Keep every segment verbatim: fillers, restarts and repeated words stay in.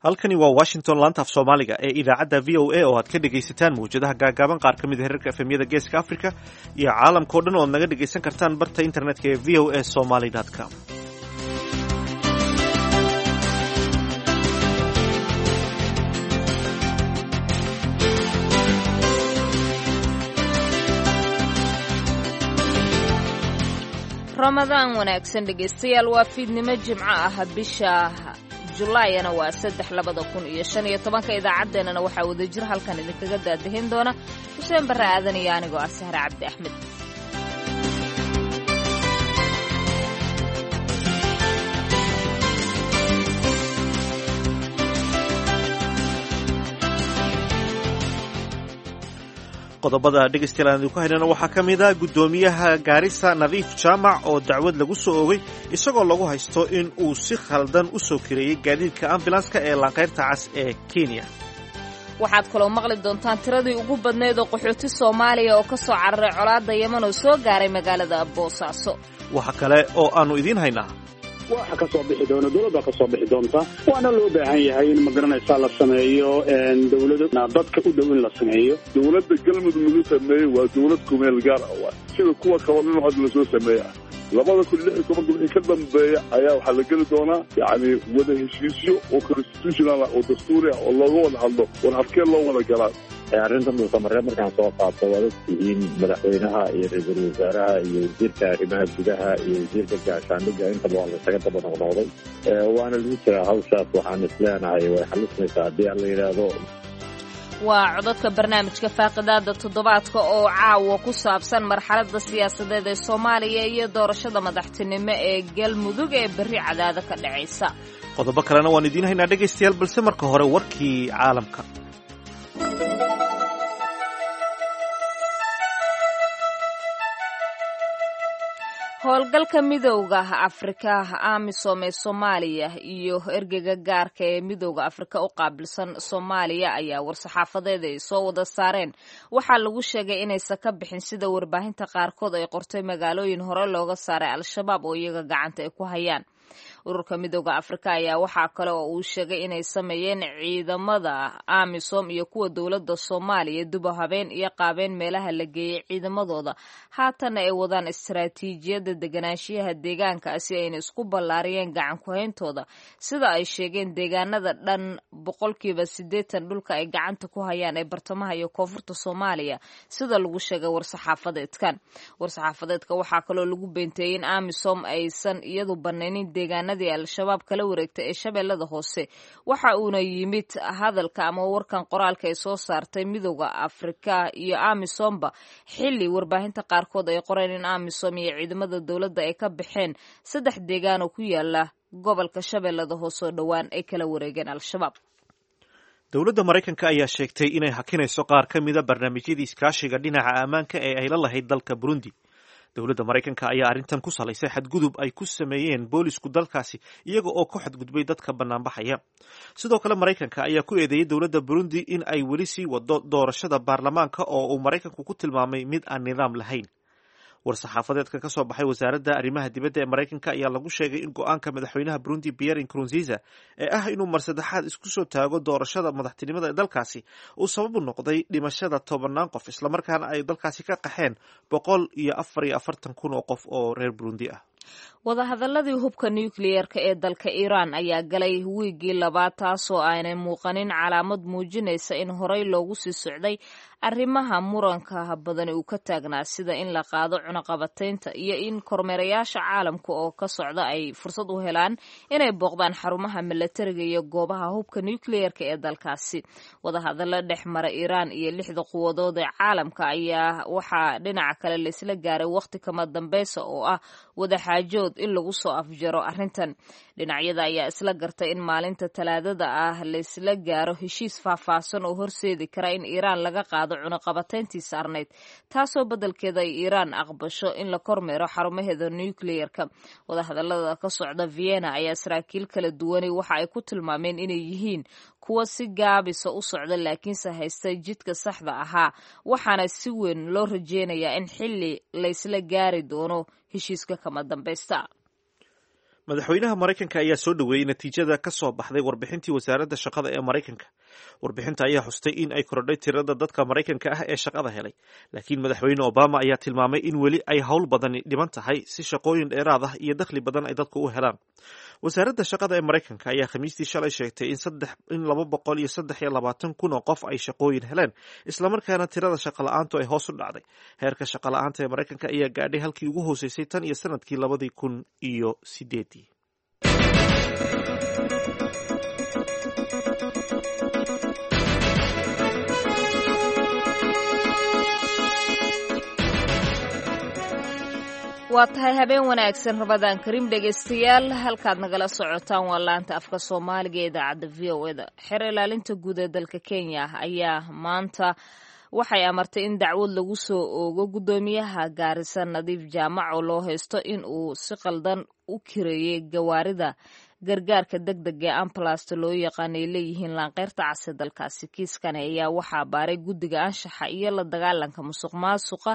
halkani waa washington laanta af soomaaliga ee idaacadda v o a oo aad ka dhegaysataan mawjadaha gaagaaban qaar ka mid a herarka efemyada geeska africa iyo caalamkao dhan oo ad naga dhegaysan kartaan barta internetka ee v o a somaly com ramadaan wanaagsan dhegaystayaal waa fiidnimo jimco ah bisha julaayana waa saddex labada kun iyo shan iyo tobanka idaacaddeenana waxaa wadajir halkan idinkaga daadahin doona xuseen barre aadan iyo anigoo ah sahre cabdi axmed. qodobada dhegaystayaal aan idinku haynana waxaa ka mid a guddoomiyaha gaarisa nadiif jaamac oo dacwad lagu soo oogay isagoo lagu haysto in uu si khaldan u soo kireeyey gaadiidka ambulanska ee laanqayrta cas ee kenya. waxaad kaloo maqli doontaan tiradii ugu badnayd oo qaxooti soomaaliya oo ka soo cararay colaadda yeman oo soo gaaray magaalada boosaaso. waxa kale oo aannu idiin haynaa waxa ka soo bixi doona dawladda ka soo bixi doonta waana loo baahan yahay in magaranaysaa la sameeyo dawladda dadka u dhow in la sameeyo. dawladda galmudug lagu sameeyey waa dawlad kumeel gaar ah waa sida kuwa kabalin hadda la soo sameeya labada kun lix iyo tobanka wixii ka dambeeya ayaa waxaa la geli doonaa yacni wada heshiisyo oo constitutional ah oo dastuuri ah oo looga wada hadlo war habkee loo wada galaa. arrintan muusamareeb markaan soo qaato waad ogtihiin madaxweynaha iyo ra-iisul wasaaraha iyo wasiirka arrimaha gudaha iyo wasiirka gaashaandhigga intaba waa laysaga daba noqnoqday waana lagu jiraa hawshaas waxaan isleenahay way xalismaysaa haddii aan la yidhaahdo. waa codadka barnaamijka faaqidaada toddobaadka oo caawa ku saabsan marxaladda siyaasadeed ee soomaaliya iyo doorashada madaxtinimo ee galmudug ee berri cadaada ka dhacaysa. qodobo kalena waan idiin haynaa dhegaystayaal balse marka hore warkii caalamka. howlgalka midowda afrika amisom ee soomaaliya iyo ergeyga gaarka ee midowda afrika u qaabilsan soomaaliya ayaa war-saxaafadeed ay soo wada saareen waxaa lagu sheegay inaysan ka bixin sida warbaahinta qaarkood ay qortay magaalooyin hore looga saaray al-shabaab oo iyaga gacanta ay ku hayaan. ururka midowda afrika ayaa waxaa kale oo uu sheegay inay sameeyeen ciidamada amisom iyo kuwa dowladda soomaaliya dubo habeen iyo qaabeen meelaha la geeyey ciidamadooda haatanna ay wadaan istaraatiijiyadda deganaanshiyaha deegaanka si ayna isku ballaariyeen gacan ku-hayntooda sida ay sheegeen deegaanada dhan boqolkiiba siddeetan dhulka ay gacanta ku hayaan ee bartamaha iyo koonfurta soomaaliya sida lagu sheegay war-saxaafadeedkan. war-saxaafadeedka waxaa kaloo lagu beenteeyey in amisom aysan iyadu banaynin deegaanadii al-shabaab kala wareegtay ee shabeellada hoose waxa uuna yimid hadalka ama warkan qoraalka ay soo saartay midowda afrika iyo amisomba xilli warbaahinta qaarkood ay qoreen in amisom iyo ciidamada dowladda ay ka baxeen saddex deegaan oo ku yaala gobolka shabeellada hoose oo dhowaan ay kala wareegeen al-shabaab. dowladda maraykanka ayaa sheegtay inay hakinayso qaar ka mida barnaamijyadii iskaashiga dhinaca ammaanka ee ay la lahayd dalka burundi. dowladda maraykanka ayaa arrintan ku salaysay xadgudub ay ku sameeyeen boolisku dalkaasi iyaga oo ku xadgudbay dadka bannaanbaxaya. sidoo kale maraykanka ayaa ku eedeeyey dowladda burundi in ay weli sii wado doorashada baarlamaanka oo uu maraykanku ku tilmaamay mid aan nidaam lahayn. war-saxaafadeedka ka soo baxay wasaaradda arrimaha dibadda ee maraykanka ayaa lagu sheegay in go-aanka madaxweynaha burundi pierre nkurunziza ee ah inuu mar saddexaad isku soo taago doorashada madaxtinimada ee dalkaasi uu sabab u noqday dhimashada tobannaan qof islamarkaana ay dalkaasi ka qaxeen boqol iyo afar iyo afartan kun oo qof oo reer burundi ah. wadahadaladii hubka nukliyeerka ee dalka iiraan ayaa galay wiigii labaad taasoo aanay muuqanin calaamad muujinaysa in horey loogu sii socday arrimaha muranka badani uu ka taagnaa sida in la qaado cunaqabataynta iyo in kormeerayaasha caalamka oo ka socda ay fursad u helaan inay booqdaan xarumaha milatariga iyo goobaha hubka nukliyeerka ee dalkaasi. wadahadalo dhex mara iiraan iyo lixda quwadood ee caalamka ayaa waxaa dhinaca kale laisla gaaray wakhti kama dambeysa oo ah wadaxaajood in lagu soo afjaro arrintan. dhinacyada ayaa isla gartay in maalinta talaadada ah laysla gaaro heshiis faahfaahsan oo horseedi kara in iiraan laga qaado cunaqabatayntii saarnayd taasoo beddelkeeda ay iiraan aqbasho in la kormeero xarumaheeda nukliyeerka. wadahadalada ka socda vienna ayaa saraakiil kala duwanay waxa ay ku tilmaameen inay yihiin kuwa si gaabisa u socda laakiinse haysta jidka saxda ahaa waxaana si weyn loo rajeynayaa in xilli laysla gaari doono heshiiska kama dambaysta. madaxweynaha maraykanka ayaa soo dhoweeyey natiijada ka soo baxday warbixintii wasaaradda shaqada ee maraykanka. warbixinta ayaa xustay in ay korodhay tirada dadka maraykanka ah ee shaqada helay, laakiin madaxweyne obama ayaa tilmaamay in weli ay howl badani dhiman tahay si shaqooyin dheeraad ah iyo dakhli badan ay dadku u helaan. wasaaradda shaqada ee maraykanka ayaa khamiistii shalay sheegtay in saddex in laba boqol iyo saddex iyo labaatan kun oo qof ay shaqooyin heleen, islamarkaana tirada shaqola'aantu ay hoos u dhacday. heerka shaqola'aanta ee maraykanka ayaa gaadhay halkii ugu hooseysay tan iyo sanadkii labadii kun iyo sideedii. waa tahay habeen wanaagsan rabadaan kariim dhegaystayaal, halkaad nagala socotaan waa laanta afka soomaaliga ee idaacadda v o eda. xeer ilaalinta guud ee dalka Kenya ayaa maanta waxay amartay in dacwad lagu soo oogo guddoomiyaha Gaarisa Nadiif Jaamac oo loo haysto in uu si qaldan u kireeyay gawaarida gargaarka degdega ee ambulance loo yaqaan ay leeyihiin laanqeyrta cas ee dalkaasi. kiiskan ayaa waxaa baaray guddiga anshaxa iyo la dagaalanka musuqmaasuqa,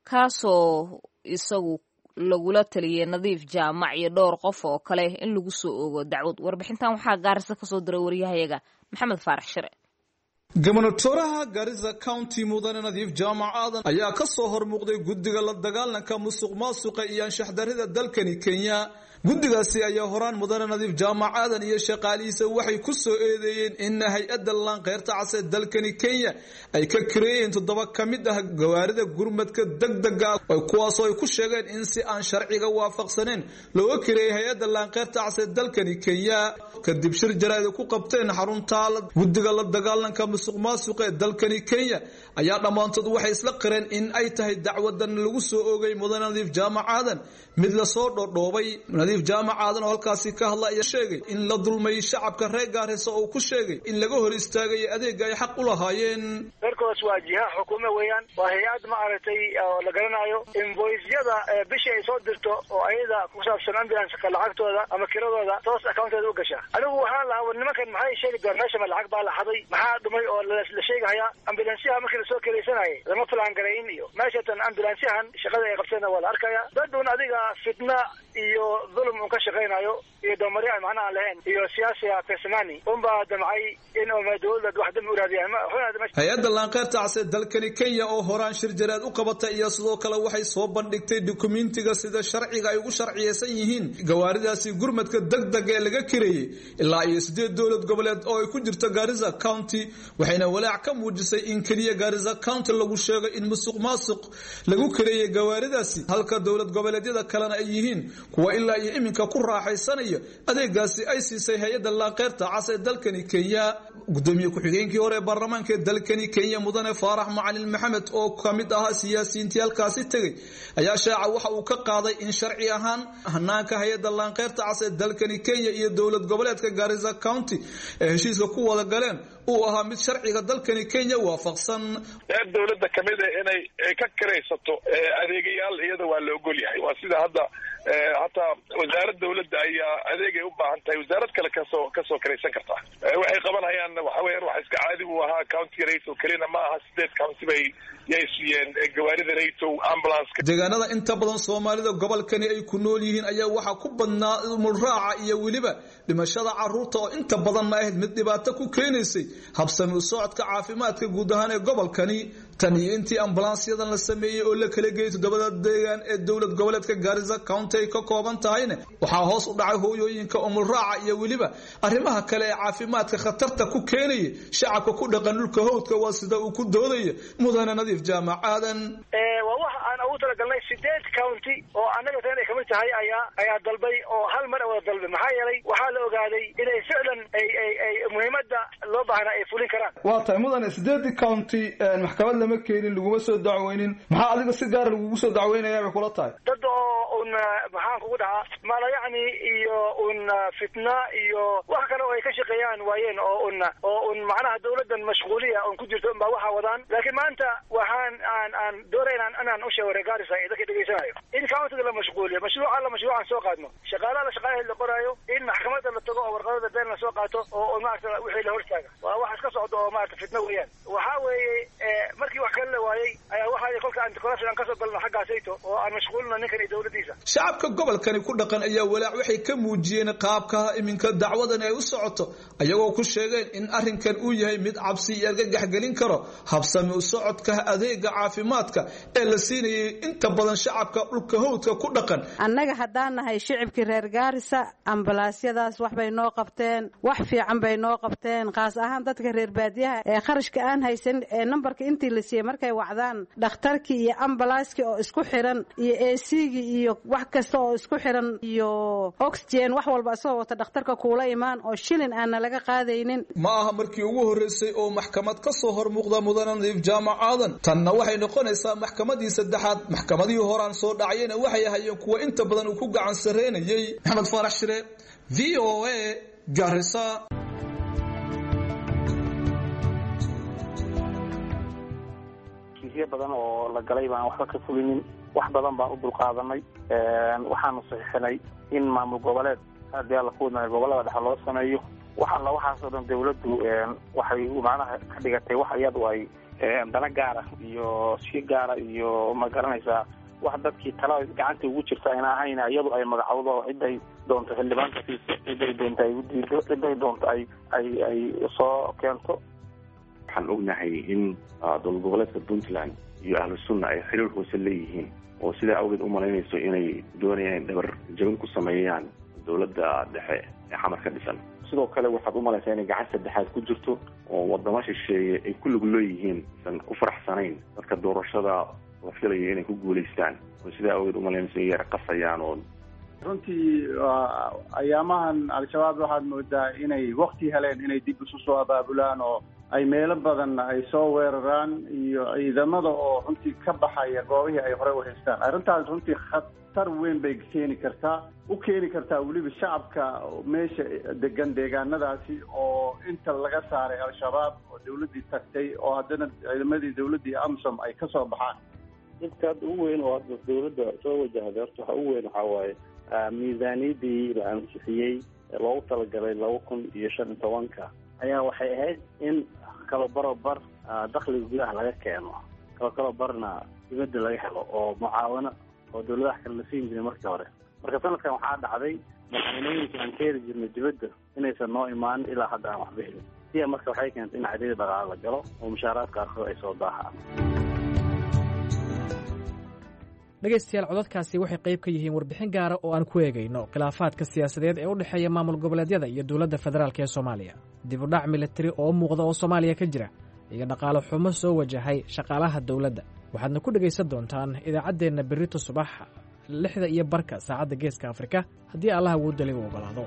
kaasoo isagu lagula taliyay Nadiif Jaamac iyo dhowr qof oo kale in lagu soo oogo dacwad. warbixintan waxaa Gaarisa ka soo diray wariyahayaga Maxamed Faarax Shire. gobernatoraha Garissa County mudane Nadiif Jaamac Aadan ayaa ka soo hormuuqday guddiga la dagaalanka musuqmaasuqa iyo anshax darrida dalkani Kenya. guddigaasi ayaa horaan mudane Nadiif Jaamac Aadan iyo shaqaalihiisa waxay ku soo eedeeyeen in hay'adda laanqeyrta cas ee dalkani Kenya ay ka kireeyeen toddoba ka mid ah gawaarida gurmadka degdega ah, kuwaas oo ay ku sheegeen in si aan sharciga waafaqsaneyn looga kireeyay hay'adda laanqeyrta cas ee dalkani Kenya. kadib shir jaraa'id ku qabteen xarunta guddiga la dagaalanka musuqmaasuqa ee dalkani Kenya ayaa dhamaantood waxay isla qireen in ay tahay dacwadan lagu soo oogay mudane Nadiif Jaamac Aadan mid la soo dhoodhoobay. Nadiif Jaamac Aadan oo halkaasi ka hadlay ayaa sheegay in la dulmay shacabka reer Gaarisa oo ku sheegay in laga hor istaagay adeeg ay xaq u lahaayeen. markaas waa jiha xukuumadda weeyaan, waa hay'ad ma aragtay oo la garanayo invoice-yada bishii ay soo dirto oo ayada ku saabsan ambulance-ka lacagtooda ama kiradooda toos account-ooda u gasha. anigu waxaan lahaa nimankan maxay sheegi doonaan meesha ma lacag baa la xaday, maxaa dhumay oo la sheegayaa ambulance-yaha markii la soo kiraysanayay lama filaan garayn iyo meeshatan ambulance-yahan shaqada ay qabteen waa la arkaya. dadun adiga fitna iyo dhulum uu ka shaqeynayo iyo damari aan macna lahayn iyo siyaasiga personani umba damcay in oo dawladda wax dam u raadiyaan. hay'adda laanqeyrta cas ee dalkani Kenya oo horaan shir jaraa'id u qabatay iyo sidoo kale waxay soo bandhigtay dokumentiga sida sharciga ay ugu sharciyeysan yihiin gawaaridaasi gurmadka degdega ee laga kireeyay ilaa iyo sideed dowlad goboleed oo ay ku jirto Garissa County. waxayna walaac ka muujisay in kaliya Garissa County lagu sheegay in musuqmaasuq lagu kireeyay gawaaridaasi, halka dowlad goboleedyada kalena ay yihiin kuwa ilaa iyo iminka ku raaxaysanaya adeegaasi ay siisay hay'adda laanqeyrta cas ee dalkani Kenya. gudoomiye ku-xigeenkii hore ee baarlamaanka ee dalkani Kenya mudane Faarax Macalin Maxamed oo ka mid ahaa siyaasiyiintii halkaasi tegay ayaa shaaca waxa uu ka qaaday in sharci ahaan hanaanka hay'adda laanqeyrta cas ee dalkani Kenya iyo dowlad goboleedka Garissa County ee heshiiska ku wada galeen uu ahaa mid sharciga dalkani Kenya waafaqsan. dowladda kamid ah inay ka kiraysato adeegayaal iyada waa la ogol yahay. waa sida hadda hataa wasaaradda dawladda ayaa adeegay u baahan tahay wasaarad kale kasoo kasoo kiraysan kartaa. waxay qabanayaan waxa weeyaan wax iska caadi u ahaa county rate oo kalena ma aha sideed county bay yeesiyeen gawaarida rate ambulance. deegaanada inta badan Soomaalida gobolkani ay ku nool yihiin ayaa waxa ku badnaa muraaca iyo waliba dhimashada carruurta oo inta badan ma ahayd mid dhibaato ku keenaysay habsami u socodka caafimaadka guud ahaan ee gobolkani. tan iyo intii ambulance-yadan la sameeyay oo la kala geeyay toddobada deegaan ee dowlad goboleedka Garissa County ay ka kooban tahayna waxaa hoos u dhacay hooyooyinka umuraaca iyo waliba arrimaha kale ee caafimaadka khatarta ku keenaya shacabka ku dhaqan dhulka hawdka. waa sida uu ku doodaya mudane Nadiif Jaamac Aadan. ee waa wax aan ugu talagalnay sideed county oo anaga tan ay ka mid tahay ayaa ayaa dalbay oo hal mar wada dalbay. maxaa yeelay waxaa la ogaaday inay ficlan ay ay ay muhiimadda loo baahnaa ay fulin karaan. waa tahay mudane sideed county maxkamad lama keenin, laguma soo dacweynin, maxaa adiga si gaar lagu soo dacweynayaa bay kula tahay? dad oo un maxaan kugu dhahaa mala yacni iyo un fitna iyo wax kale oo ay ka shaqeeyaan waayeen oo un oo un macnaha dawladdan mashquuliya oo ku jirto baa waxa wadaan. laakiin maanta waxaan aan aan doonaynaa inaan u sheego Garissa ay dadka dhageysanayo in countiga la mashquuliyo mashruuca la mashruucan soo qaadno shaqaalaha la shaqaalaha la qoraayo in maxkamadda la tago oo warqadada been la soo qaato oo maaragtay wixii la hortaaga waa wax iska socdo oo maaragtay fitna weeyaan. waxaa weeye markii wax kale la waayay ayaa waxa kolka anti-corruption aan kasoo galno xaggaasayto oo aan mashquulina ninkan iyo dowladdiisa. shacabka gobolkani ku dhaqan ayaa walaac waxay ka muujiyeen qaabka iminka dacwadan ay u socoto ayagoo ku sheegeen in arrinkan uu yahay mid cabsi iyo argagax gelin karo habsami u socodka adeega caafimaadka ee la siinayay inta badan shacabka dhulka hawdka ku dhaqan. annaga haddaan nahay shicibkii reer Gaarisa ambalaasyadaas wax bay noo qabteen wax fiican bay noo qabteen qaas ahaan dadka reer baadiyaha ee kharashka aan haysan ee nambarka intii la siiyay markay wacdaan dhakhtarkii iyo ambalaaskii oo isku xiran iyo A C gi iyo wax kasta oo isku xiran iyo oxygen wax walba soo wata dhakhtarka kuula imaan oo shilin aan laga qaadaynin. ma aha markii ugu horeysay oo maxkamad ka soo hor muuqda mudane Nadiif Jaamac Aadan tanna waxay noqonaysaa maxkamadii saddexaad maxkamadii horaan soo dhacayna waxay ahaayeen kuwa inta badan uu ku gacan sareynayay. Maxamed Farax Shire V O A Garissa. kiisyo badan oo la galay baan waxba ka fulinin wax badan baan u dulqaadanay waxaanu saxiixinay in maamul goboleed haddii alla ku wadnaayo gobolada dhexe loo sameeyo wax alla waxaasoo dhan dawladdu waxay macnaha ka dhigatay wax iyadu ay dana gaara iyo si gaara iyo ma garanaysaa wax dadkii tala gacanta ugu jirta ayna ahayn iyadu ay magacawdo ciday doonto xildhibaanka ciday doonto ay u diido ciday doonto ay ay ay soo keento. waxaan ognahay in dowlad goboleedka Puntland iyo ahlu sunna ay xiriir hoose leeyihiin oo sidaa awgeed u malaynayso inay doonayaan dhabar jabin ku sameeyaan dowladda dhexe ee xamar ka dhisan. sidoo kale waxaad u malaysaa inay gacan saddexaad ku jirto oo wadamo shisheeye ay ku lug leeyihiin san ku faraxsanayn dadka doorashada la filayo inay ku guulaystaan oo sidaa awgeed u malaynayso inay qasayaan. oo runtii ayaamahan al-shabaab waxaad moodaa inay waqti heleen inay dib isu soo abaabulaan oo ay meelo badan ay soo weeraraan iyo ciidamada oo runtii ka baxaya goobihii ay hore u haystaan. arrintaas runtii khatar weyn bay keeni kartaa u keeni kartaa weliba shacabka meesha degan deegaanadaasi oo inta laga saaray al-shabaab oo dawladdii tagtay oo haddana ciidamadii dawladdii AMISOM ay ka soo baxaan. dhibka ugu weyn oo hadda dawladda soo wajahday horta waxa ugu weyn waxaa waaye miisaaniyadii la ansixiyey loogu talagalay laba kun iyo shan iyo tobanka ayaa waxay ahayd in kala barobar dakhliga gudaha laga keeno kala kala barna dibadda laga helo oo mucaawano oo dawladaha kale la siin jiray markii hore. marka sanadkan waxaa dhacday madaxweynooyinka aan ka heli jirnay dibadda inaysan noo imaan ilaa hadda aan waxba helin siya marka waxay keentay in cadiyada dhaqaale la galo oo mushaaraadka qaarkood ay soo daahaan. dhegaystayaal codadkaasi waxay qayb ka yihiin warbixin gaara oo aan ku eegayno khilaafaadka siyaasadeed ee u dhexeeya maamul goboleedyada iyo dowladda federaalk ee Soomaaliya dib u dhac militari oo muuqda oo Soomaaliya ka jira iyo dhaqaale xumo soo wajahay shaqaalaha dowladda. waxaadna ku dhegaysan doontaan idaacaddeenna berrito subax lixda iyo barka saacadda geeska Afrika haddii Allah uu dalay u ogolaado.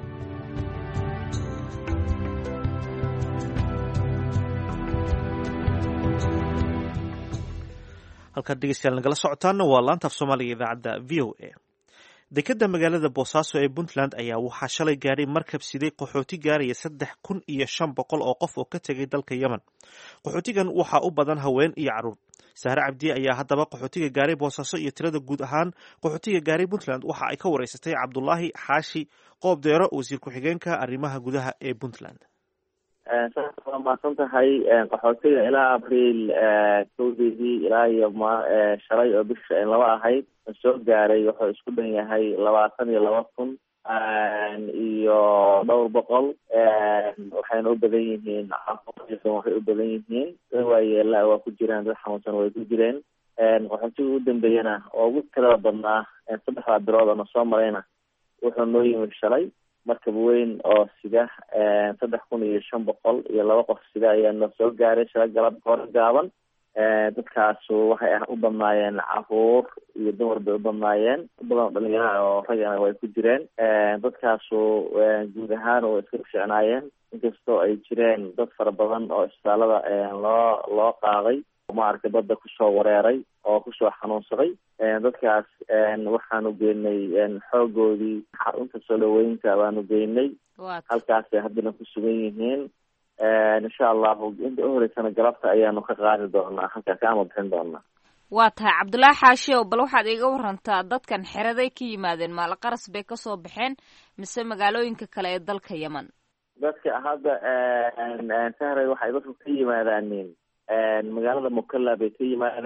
halkaad dhegeystayaal nagala socotaana waa laanta af soomaaliga idaacadda v o a. dekeda magaalada boosaaso ee Puntland ayaa waxaa shalay gaadhay markab siday qaxooti gaaraya saddex kun iyo shan boqol oo qof oo ka tegay dalka Yemen. qaxootigan waxaa u badan haween iyo caruur. Sahre Cabdi ayaa haddaba qaxootiga gaaray boosaaso iyo tirada guud ahaan qaxootiga gaaray Puntland waxa ay ka wareysatay Cabdullaahi Xaashi Qoobdeero, wasiir ku-xigeenka arrimaha gudaha ee Puntland. waa mahadsan tahay qaxootiga ilaa abriil kowdeedii ilaa iyo ma shalay oo bisha laba ahayd soo gaaray wuxuu isku dhan yahay labaatan iyo laba kun iyo dhowr boqol waxayna u badan yihiin waxay u badan yihiin waayeela waa ku jiraan dad xanuunsan way ku jireen qaxootiga u dambeeyana oo ugu tirada badnaa saddexdaa bilood oo na soo marayna wuxuu noo yimid shalay markab weyn oo sida saddex kun iyo shan boqol iyo laba qof sida ayaa noo soo gaaray shalay galab hore gaaban. dadkaasu waxay u badnaayeen caruur iyo dumar bay u badnaayeen badan oo dhalinyaro oo ragana way ku jireen. dadkaasu guud ahaan way iska ficnaayeen inkastoo ay jireen dad fara badan oo isbitaalada loo loo qaaday maaragtay badda kusoo wareeray oo kusoo xanuunsaday. dadkaas waxaanu geynay xoogoodii xarunta soo dhaweynta baanu geynay halkaasay haddana ku sugan yihiin. insha allahu inta u horeysana galabta ayaanu ka qaadi doonaa halkaas ama bixin doonaa. waa tahay Cabdullaahi Xaashi oo bal waxaad iga warantaa dadkan xeraday ka yimaadeen maal qaras bay kasoo baxeen mise magaalooyinka kale ee dalka Yemen? dadka hadda sahray waxay dadku ka yimaadaan magaalada Mukalla bay ka yimaadaan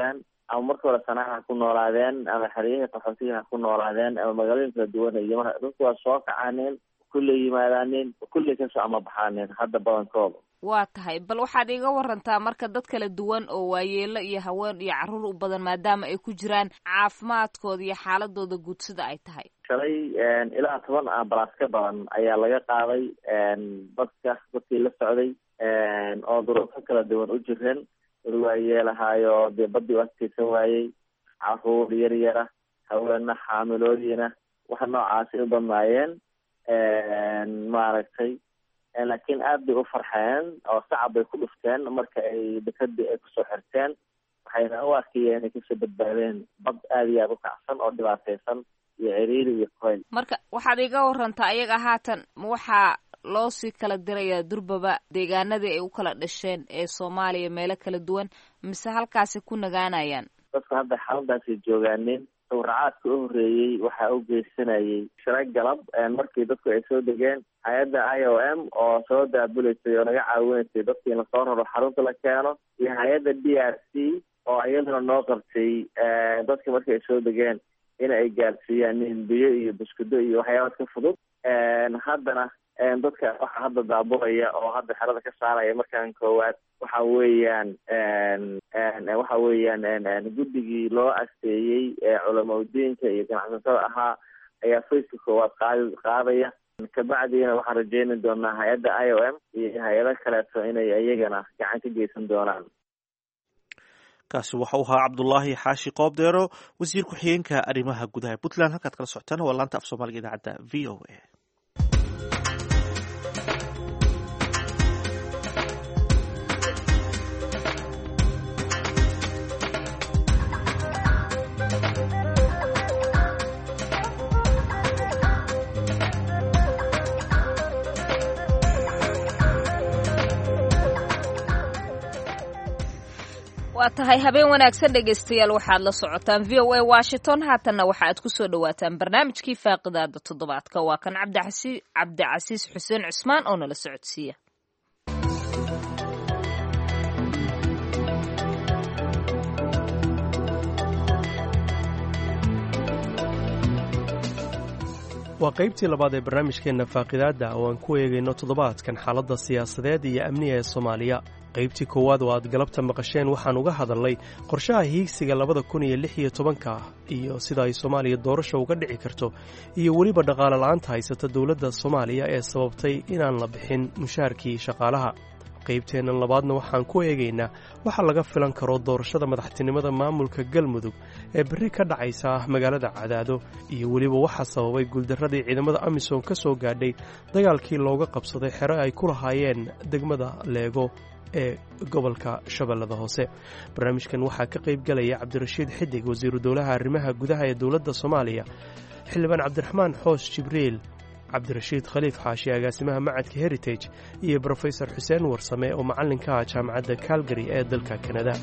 ama marka hore sanaa ha ku noolaadeen ama xeryaha qaxootiga ha ku noolaadeen ama magaalooyin kala duwan iyo mar dadku waa soo kacaaneen kulley yimaadaaneen kulley kasoo ama baxaaneen hadda badankooda. waa tahay bal waxaad iga warantaa marka dad kala duwan oo waayeelo iyo haween iyo carruur u badan maadaama ay ku jiraan caafimaadkooda iyo xaaladooda guud sida ay tahay. shalay ilaa toban ambalaas ka badan ayaa laga qaaday dadka dadkii la socday oo duruufo kala duwan u jireen dad waayeelahaayo dee badii u adkeysan waayey, carruur yar yara, haweena xaamiloodiina waxa noocaasi u badnaayeen maaragtay laakiin aad bay u farxeen oo sacab bay ku dhufteen marka ay dekadii ay kusoo xirteen waxayna u arkayeen inay kasoo badbaadeen bad aada iyo aada u kacsan oo dhibaateysan iyo ciriiri iyo qoyl. marka waxaad iga warantaa ayaga haatan ma waxaa loo sii kala dirayaa durbaba deegaanadii ay u kala dhasheen ee Soomaaliya meelo kala duwan mise halkaasi ku nagaanayaan? dadku hadda xaaladaasi joogaaneen sawracaadka u horeeyey waxaa u geysanayay shalay galab markii dadku ay soo degeen hay-adda I O M oo soo daabuleysay oo naga caawinaysay dadkii in lasoo raro xarunta la keeno iyo hay-adda D R C oo iyaduna noo qabtay dadka markii ay soo degeen in ay gaarsiiyaan hindiyo iyo buskudo iyo waxyaabad ka fudud. haddana dadka waxaa hadda daabulaya oo hadda xerada ka saaraya markaan koowaad waxa weeyaan waxa weeyaan guddigii loo asteeyey culamaudiinka iyo ganacsatada ahaa ayaa fayska koowaad qaadi qaadaya kabacdiina waxaan rajeyni doonaa hay-adda I O M iyo hay-ada kaleeto inay iyagana gacan ka geysan doonaan. kaasi waxa uu ahaa cabdulaahi xaashi qoobdeero wasiir ku-xigeenka arrimaha gudaha puntland. halkaad kala socotaan waa laanta af soomaaliga idaacadda V O A. waa tahay habeen wanaagsan dhegaystayaal waxaad la socotaan V O A Washington. haatanna waxa aad ku soo dhawaataan barnaamijkii faaqidaada toddobaadka. waa kan cabdicasiis cabdicasiis xuseen cusmaan oo nala socodsiiya. waa qaybtii labaad ee barnaamijkeenna faaqidaadda oo aan ku eegayno toddobaadkan xaaladda siyaasadeed iyo amniga ee Soomaaliya. qaybtii koowaad oo aad galabta maqasheen waxaan uga hadalnay qorshaha hiigsiga labada kun iyo lix iyo tobanka iyo sida ay Soomaaliya doorasho uga dhici karto iyo weliba dhaqaale la'aanta haysata dowladda Soomaaliya ee sababtay inaan la bixin mushaarkii shaqaalaha. qaybteennan labaadna waxaan ku eegaynaa waxa laga filan karo doorashada madaxtinimada maamulka Galmudug ee berri ka dhacaysa magaalada Cadaado iyo weliba waxa sababay guuldaradii ciidamada Amisom ka soo gaadhay dagaalkii looga qabsaday xero ay ku lahaayeen degmada Leego ee gobolka Shabeellada Hoose. barnaamijkan waxaa ka qayb galaya Cabdirashiid Xidig wasiiru dowlaha arrimaha gudaha ee dowladda Soomaaliya, xildhibaan Cabdiraxmaan Xoos Jibriil, cabdirashiid khaliif xaashi agaasimaha macadka Heritage iyo Professor Xuseen Warsame oo macallinka ah jaamacadda Calgary ee dalka Canada.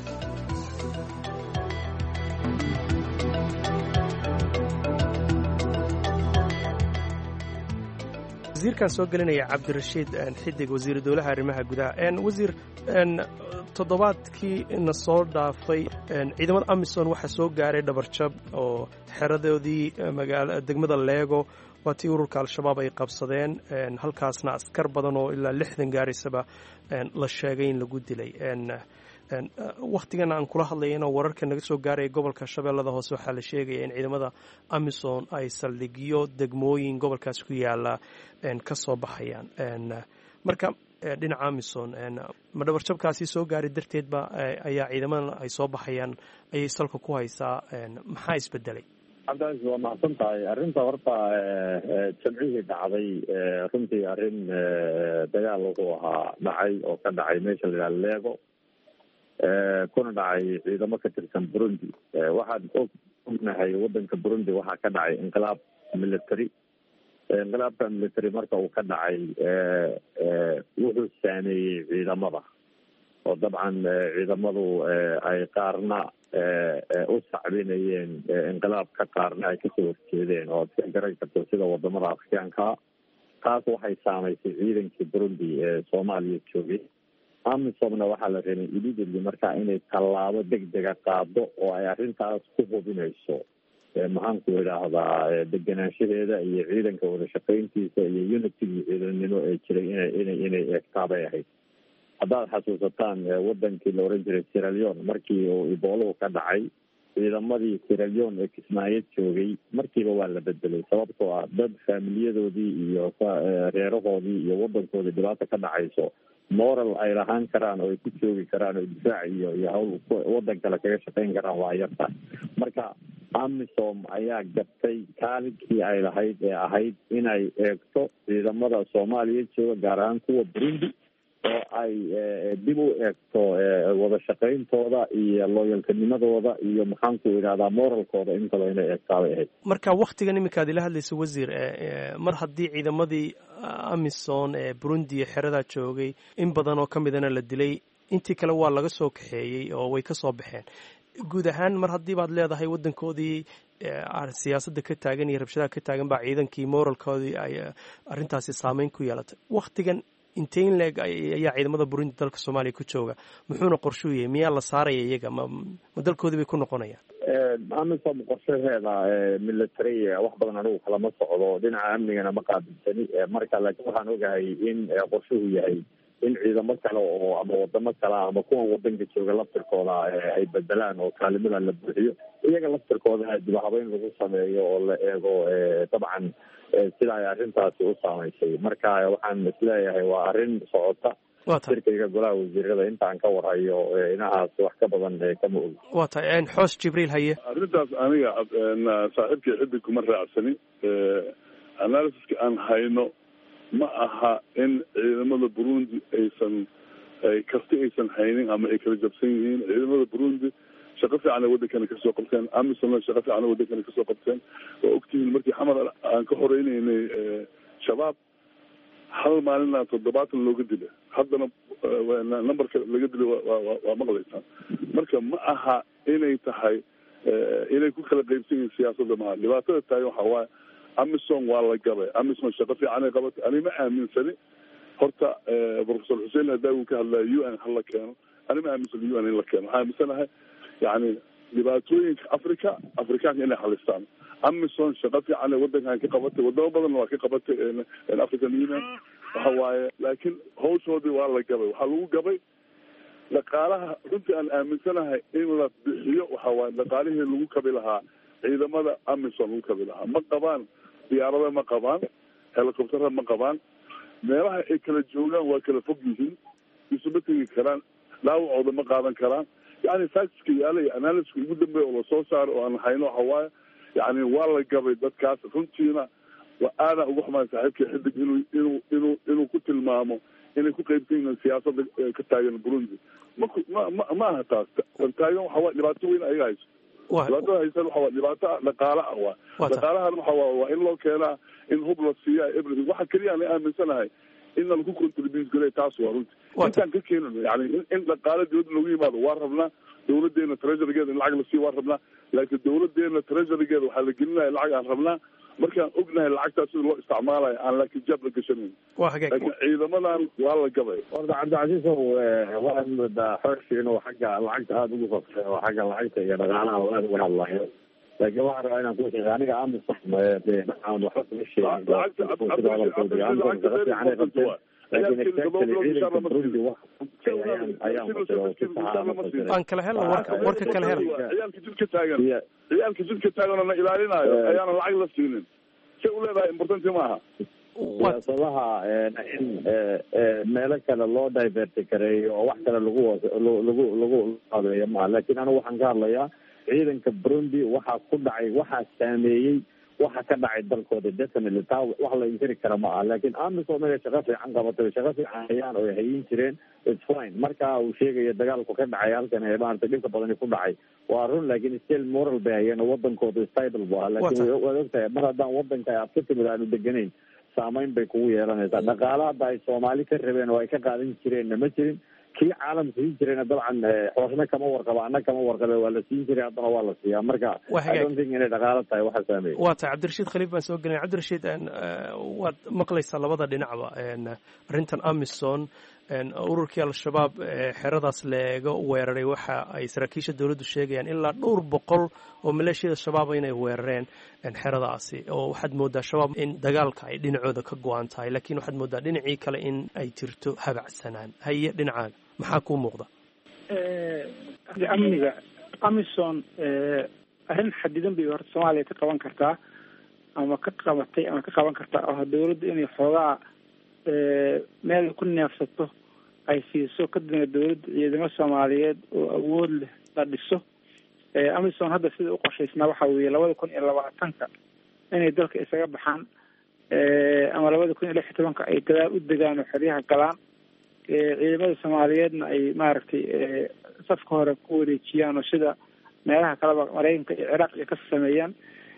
wasiirkan soo gelinaya Cabdirashiid Xidig wasiiru dowlaha arrimaha gudaha een wasiir een toddobaadkii na soo dhaafay ciidamada Amisom waxa soo gaaray dhabarjab oo xeradoodii magaalada degmada Leego waa tii ururka al-shabaab ay qabsadeen halkaasna askar badan oo ilaa lixdan gaarisaba la sheegay in lagu dilay. wakhtigan aan kula hadlayna wararka naga soo gaaray gobolka Shabeellada Hoose waxaa la sheegaya in ciidamada Amisom ay saldhigyo degmooyin gobolkaas ku yaala ka soo baxayaan. marka dhinaca Amisom ma dhabarjabkaasi soo gaaray darteed ba ayaa ciidamada ay soo baxayaan ayay salka ku haysaa maxaa isbedelay? cabdicasiis waa mahadsan tahay. arrinta horta jamcihii dhacday runtii arrin dagaal wuxuu ahaa dhacay oo ka dhacay meesha la yidhaha Leego kuna dhacay ciidamo ka tirsan Burundi. waxaan og ognahay waddanka Burundi waxaa ka dhacay inqilaab military. inqilaabka military marka uu ka dhacay wuxuu saameeyey ciidamada oo dabcan ciidamadu ay qaarna u sacbinayeen inqilaabka qaarna ay kasoo horjeedeen oo ka garan karto sida wadamada afrikaanka. taas waxay saamaysay ciidankii Burundi ee Soomaaliya joogay amisomna waxaa la rabay immediately markaa inay tallaabo degdega qaado oo ay arrintaas ku hubinayso maxaanku idhaahdaa degenaanshadeeda iyo ciidanka wada shaqayntiisa iyo unitigii ciidannimo ee jiray ina ina inay eegtaabay ahayd. haddaad xasuusataan wadankii la oran jiray Sierra Leone markii uu ibooluhu ka dhacay, ciidamadii Sierra Leone ee kismaayo joogay markiiba waa la bedelay sababtoo ah dad faamiliyadoodii iyo reerahoodii iyo wadankoodii dhibaata ka dhacayso moral ay lahaan karaan oo ay ku joogi karaan oo difaac iyo iyo hawl wadan kale kaga shaqayn karaan waa yarta. marka amisom ayaa gabtay kaalinkii ay lahayd ee ahayd inay eegto ciidamada Soomaaliya jooga gaar ahaan kuwa Burundi oo ay dib u eegto wada shaqayntooda iyo loyaltinimadooda iyo maxaanku idhahdaa moralkooda intaba inay eegtaabay ahayd. marka waktigan iminka aad ila hadlaysa wasiir, mar haddii ciidamadii amisom ee Burundi iyo xeradaa joogay in badan oo ka midana la dilay, intii kale waa laga soo kaxeeyey oo way ka soo baxeen. guud ahaan mar haddii baad leedahay wadankoodii siyaasadda ka taagan iyo rabshadaha ka taagan baa ciidankii moralkoodii ay arrintaasi saameyn ku yeelatay. waktigan intee in leeg ayaa ciidamada Burundi dalka Soomaaliya ku jooga, muxuuna qorshuu yahay? miyaa la saaraya iyaga ma ma dalkoodii bay ku noqonayaan? amisom qorshaheeda military wax badan anigu kalama socdo, dhinaca amnigana ma qaabilsani. marka laakiin waxaan ogahay in qorshuhu yahay in ciidamo kale oo ama wadamo kale ama kuwan wadanka jooga laftirkooda ay bedelaan oo kaalimada la buuxiyo, iyaga laftirkooda dib u habeyn lagu sameeyo oo la eego dabcan sida ay arrintaasi u saamaysay. marka waxaan isleeyahay waa arrin socota. shirkayga golaha wasiirada intaan ka warhayo inahaas wax ka badan kama og. waa tahay xoos Jibriil haye. arrintaas aniga saaxiibkii ciddi kuma raacsani. analysiska aan hayno ma aha in ciidamada Burundi aysan karti aysan haynin ama ay kala jabsan yihiin. ciidamada Burundi shaqo fiican ay wadankana kasoo qabteen, amisomna shaqo fiican ay wadankana kasoo qabteen. waa ogtihiin markii xamar aan ka horeynaynay shabaab hal maalina toddobaatan looga dila, haddana numberka laga dilay waa maqlaysaan. marka ma aha inay tahay inay ku kala qaybsan yihiin siyaasadda. maha dhibaatada tahay waxa waaye amisom waa la gabay. amisom shaqo fiican ay qabatay. ani ma aaminsani horta professor Xuseen hadaa uu ka hadlaya U N hala keeno, ani ma aaminsani U N in la keeno. waxaan aaminsanahay yani dhibaatooyinka africa afrikaanka inay xalistaan. amisom shaqo fiican ay wadankan ka qabatay, wadamo badanna waa ka qabatay african union waxa waaye, laakiin hawshoodii waa la gabay. waxaa lagu gabay dhaqaalaha. runtii aan aaminsanahay in la bixiyo waxa waaye dhaqaalihii lagu kabi lahaa ciidamada amisom lagu kabi lahaa. ma qabaan diyaarada, ma qabaan helicoptera, ma qabaan. meelaha ay kala joogaan waa kala fog yihiin, isuma tegi karaan, dhaawacooda ma qaadan karaan. yani factska yaala iyo analysiska ugu dambeeya oo lasoo saaro oo aan hayno waxa waaye yani waa la gabay dadkaas. runtiina waa aadaan uga xumaan saaxiibkii xidig inuu inuu inuu inuu ku tilmaamo inay ku qaybsan yihiin siyaasada ka taagan Burundi. ma ma ma aha taas taagan waxa waaye dhibaato weyn ayaga hayso. dhibaatada haysan waxa waa dhibaato dhaqaale ah. waa dhaqaalahan waxa waa waa in loo keenaa in hub la siiya everything. waxa kaliya aan aaminsanahay in lagu contribute garay taas waa runtii. intaan ka keenano yani in dhaqaale dawladda lagu yimaado waa rabnaa. dawladeena treasurygeeda in lacag la siiyo waa rabnaa, laakiin dawladeena treasurygeeda waxaa la gelinaya lacag aan rabnaa markaan ognahay lacagtaas sida loo isticmaalayo aan laakiin jab la gashanayn. laakiin ciidamadan waa la gabay. horta cabdicasiisow waxaad moodaa xorshi inuu xagga lacagta aada ugu qabtay oo xagga lacagta iyo dhaqaalaha aada uga hadlayo. laakiin waxaan rabaa inaan ku sheego aniga amisom aan waxba kuma sheegin. aan kala helno warka warka kala helno. ciyaalka jidka taagan ciyaalka jidka taagan oo na ilaalinayo ayaana lacag la siinin. say u leedahay importanti maaha. siyaasadaha in meelo kale loo diverti kareeyo oo wax kale lagu lagu lagu adeeyo maaha. laakiin anigu waxaan ka hadlayaa ciidanka Burundi waxaa ku dhacay, waxaa saameeyey waxa ka dhacay dalkooda. definitely taa wax la inkiri kara ma aha. laakiin amisom ay shaqo fiican qabatay, shaqo fiican ayaan oo hayin jireen, it's fine. marka uu sheegayo dagaalku ka dhacay halkan ee maartay dhibka badani ku dhacay waa run, laakiin still moral bay hayeen wadankooda stable buu ahaa. laakiin waad ogtahay mar haddaan wadanka aad ka timid aanu deganayn saameyn bay kugu yeelanaysaa. dhaqaalaha hadda ay Soomaali ka rabeen oo ay ka qaadan jireenna ma jirin. kii caalamka siin jirayna dabcan xoosna kama warqaba, anna kama warqabe, waa la siin jiray haddana waa la siiyaa. marka I don't think inay dhaqaalo tahay waxa saameeyay. waa tahay Cabdirashiid Khaliif baan soo gelinay. Cabdirashiid waad maqlaysaa labada dhinacba arrintan amisom ururkii al-shabaab xeradaas leega weeraray waxa ay saraakiisha dowladdu sheegayaan ilaa dhowr boqol oo maleeshiyada shabaaba inay weerareen xeradaasi oo waxaad moodaa shabaab in dagaalka ay dhinacooda ka go-an tahay laakiin waxaad moodaa dhinacii kale in ay jirto habacsanaan haye dhinacaaga maxaa kuu muuqda amniga amisom arrin xadidan bay horta soomaaliya ka qaban kartaa ama ka qabatay ama ka qaban kartaa oo dowladda inay xoogaa meel ku neefsato ay siiso kadibna dowladda ciidamo soomaaliyeed oo awood leh la dhiso amisom hadda sida u qorshaysnaa waxa weeye labada kun iyo labaatanka inay dalka isaga baxaan ama labada kun iyo lix iyo tobanka ay gadaal u degaan oo xeryaha galaan ciidamada soomaaliyeedna ay maaragtay safka hore ku wareejiyaan oo sida meelaha kaleba maraykanka iyo ciraaq iyo ka sameeyaan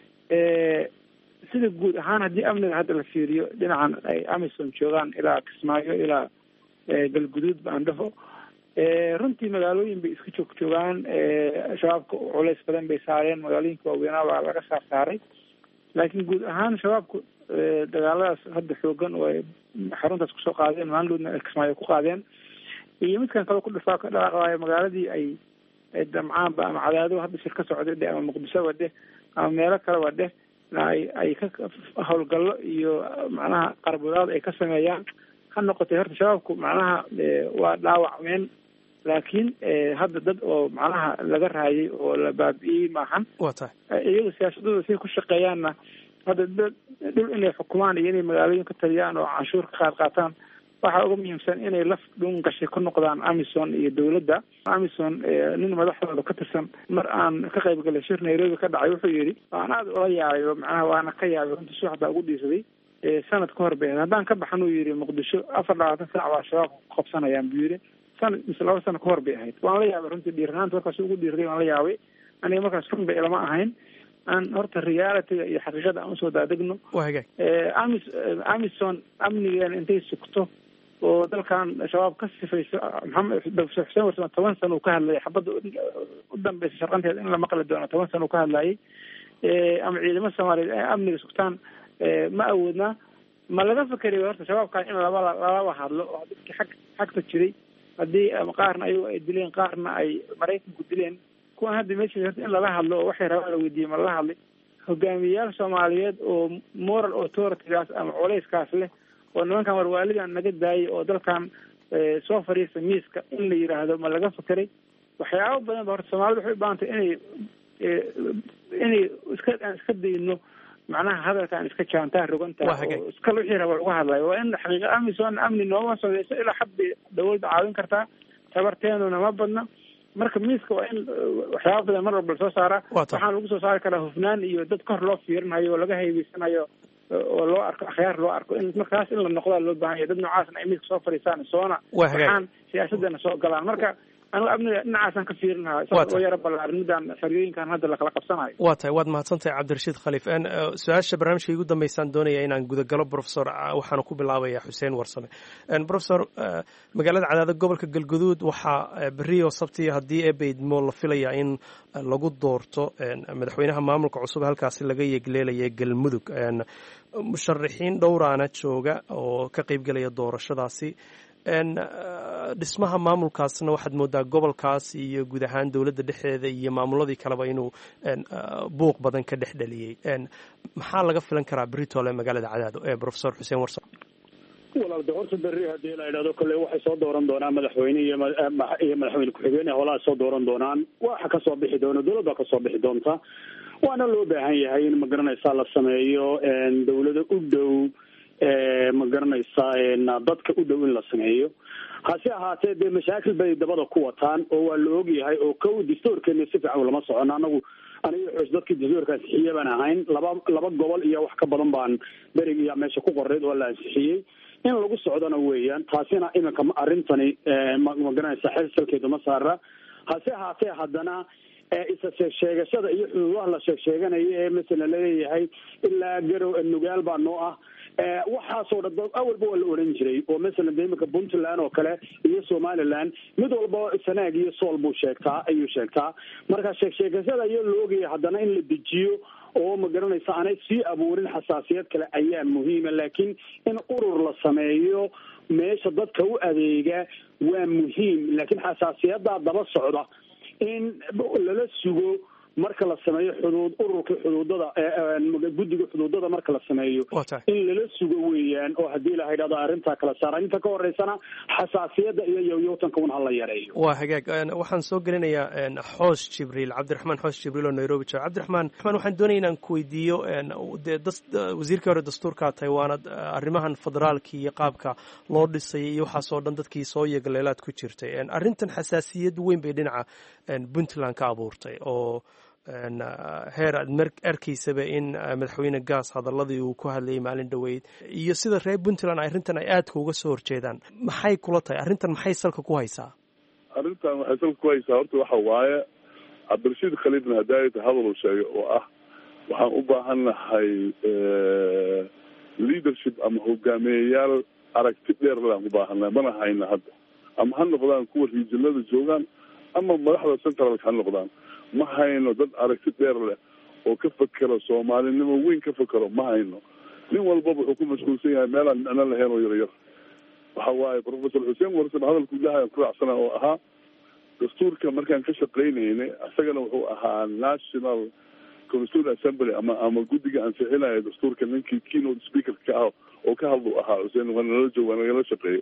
sida guud ahaan haddii amniga hadda la fiiriyo dhinacan ay amisom joogaan ilaa kismaayo ilaa galguduud baandhaho runtii magaalooyin bay iska joog joogaan shabaabka culays badan bay saareen magaalooyinka waaweynaa baa laga saar saaray laakiin guud ahaan shabaabku dagaaladaas hadda xoogan oo ay xaruntaas kusoo qaadeen maanloodna kismaayo ku qaadeen iyo midkan kale ku dhifaa ka dhaqaaqayo magaaladii ay damcaanba ama cadaado hadda shir ka socda dhe ama muqdisho wadhe ama meelo kale wadhe ay ay ka howlgallo iyo macnaha qarbudaad ay ka sameeyaan ha noqotay horta shabaabku macnaha waa dhaawacmeen laakiin hadda dad oo macnaha laga raayay oo la baabi'iyey maahan iyagu siyaasadooda siay ku shaqeeyaanna hadda dhul inay xukumaan iyo inay magaalooyin ka taliyaan oo canshuur ka qaad qaataan waxaa uga muhiimsan inay laf dhun gashay ku noqdaan amisom iyo dowladda amisom nin madaxdooda ka tirsan mar aan ka qayb galay shir nairobi ka dhacay wuxuu yidhi waan aada ula yaabay macnaha waana ka yaabay runtii si waxbaa ugu dhiisaday sanad ka hor bay haddaan ka baxan uu yidhi muqdisho afar labaatan saac baa shabaab ku qabsanayaan buu yidhi sanad mise laba sano ka hor bay ahayd waan la yaabay runtii dhiiranaanta markaas ugu dhiirday waan la yaabay aniga markaas run bay ilama ahayn aan horta realityga iyo xaqiiqada aan usoo daadegno amis amisom amnigeena intay sugto oo dalkan shabaab ka sifayso maxamed xuseen warsame toban sano uu ka hadlayay xabadda u dambeysa sharqanteeda in la maqli doono toban sano uu ka hadlayay ama ciidamo soomaaliyeed ay amniga sugtaan ma awoodnaa ma laga fikeriyo horta shabaabkan in laba lalaba hadlo oo dadkii xag xagta jiray haddii qaarna ayagu ay dileen qaarna ay maraykanku dileen kuwan hadda meesha horta in lala hadlo oo waxay rabaan la weydiiyey ma lala hadlay hogaamiyayaal soomaaliyeed oo moral authoritygaas ama culeyskaas leh oo nimankan warwaalidan naga daayay oo dalkan soo fariista miiska in la yidhaahdo ma laga fikeray waxyaabo badan ba horta soomaalida waxay u baahantay inay inay iska aan iska dayno macnaha hadalka aan iska jaantaa rogantaa oo iska wixii raba lagu hadlayo waa in xaqiiqa amisom amni nooma sodeyso ilaa xad bay dawladda caawin kartaa tabarteenuna ma badna marka miiska waa in waxyaaba badan mar walba lasoo saaraa waxaan lagu soo saari karaa hufnaan iyo dad kor loo fiirinayo oo laga haybeysanayo oo loo arko akhyaar loo arko in markaas in la noqdaa loo baahan yahay dad noocaasna ay miiska soo fadhiisaan soona waxaan siyaasadana soo galaan marka anigu amniga dhinacaasaan ka fiirin lahaa isagoo yaro ballaarin midaan xeriyooyinkan hadda lakala qabsanayo waa tahay waad mahadsantahay cabdirashiid khaliif su-aasha barnaamijka igu dambeysaan doonaya inaan gudagalo professor waxaana ku bilaabaya xuseen warsame professor magaalada cadaadad gobolka galguduud waxaa beriyo sabti haddii ebaydmo la filaya in lagu doorto madaxweynaha maamulka cusub halkaasi laga yeegleelaya galmudug musharaxiin dhowraana jooga oo ka qaybgelaya doorashadaasi dhismaha maamulkaasna waxaad moodaa gobolkaas iyo guud ahaan dowladda dhexdeeda iyo maamuladii kaleba inuu buuq badan ka dhex dhaliyey maxaa laga filan karaa britole magaalada cadaado ee professor xuseen warsan walaal de horta berri haddii la idhahdo kolley waxay soo dooran doonaan madaxweyne iyo iyo madaxweyne ku-xigeen holaha soo dooran doonaan waxa ka soo bixi doona dowlad baa ka soo bixi doonta waana loo baahan yahay in ma garanaysaa la sameeyo dowlada u dhow ma garanaysaa dadka u dhow in la sameeyo hase ahaatee dee mashaakil bay dabada ku wataan oo waa la ogyahay oo kow dastuurkeena si fiican lama socono anagu aniga xoos dadkii dastuurka ansixiye baan ahayn laba laba gobol iyo wax ka badan baan berig iyo meesha ku qoreyd oo la ansixiyey in lagu socdona weeyaan taasina iminka arrintani ma garanaysaa xilsalkeedu ma saara hase ahaatee haddana isa sheegsheegashada iyo xuduudaha la sheegsheeganayo ee masala laleeyahay ilaa garow nugaal baa noo ah waxaasoo dhan awalba waa la oran jiray oo masalan de iminka puntland oo kale iyo somaliland mid walba sanaag iyo sool buu sheegtaa ayuu sheegtaa marka sheeg sheegasada ayaa la ogaya haddana in la dejiyo oo ma garanaysa aanay sii abuurin xasaasiyad kale ayaa muhiima laakiin in urur la sameeyo meesha dadka u adeega waa muhiim laakiin xasaasiyadda daba socda in lala sugo marka la sameeyo xuduud ururka xuduudada guddiga xuduudada marka la sameeyo in lala sugo weeyaan oo haddii la yidhahdo arrintaa kala saara inta ka horeysana xasaasiyadda iyo yowyowtanka un hala yareeyo waa hagaag waxaan soo gelinayaa xoos jibriil cabdiraxmaan xoos jibriil oo nairobi jooga cabdiraxmaan raxmaan waxaan doonaya inaan ku weydiiyo dee wasiirkii hore dastuurkaa tahay waana arrimahan federaalkii iyo qaabka loo dhisay iyo waxaasoo dhan dadkii soo yagaleelaad ku jirtay arrintan xasaasiyad weyn bay dhinaca puntland ka abuurtay oo heer aad arkaysaba in madaxweyne gaas hadaladii uu ku hadlayay maalin dhoweyd iyo sida reer puntland arrintan ay aadka uga soo horjeedaan maxay kula tahay arrintan maxay salka ku haysaa arrintan waxay salka ku haysaa horta waxa waaye cabdirashiid khaliidna hadaayata hadal uu sheegay oo ah waxaan u baahan nahay leadership ama hogaamiyeyaal aragti dheer laan u baahannahay mana hayna hadda ama ha noqdaan kuwa riijinada joogaan ama madaxda centralka ha noqdaan ma hayno dad aragti dheer leh oo ka fekero soomaalinimo weyn ka fekero ma hayno nin walbaba wuxuu ku mashquulsan yahay meelaan micno lahayn oo yaryar waxa waaye professor xuseen warsan hadalku ilahay ku raacsana oo ahaa dastuurka markaan ka shaqaynaynay isagana wuxuu ahaa national constituent assembly ama ama guddiga ansixinaya dastuurka ninkii keynote speaker ka ah oo ka hadlu ahaa xuseen waa nala joog waa nagala shaqeeyay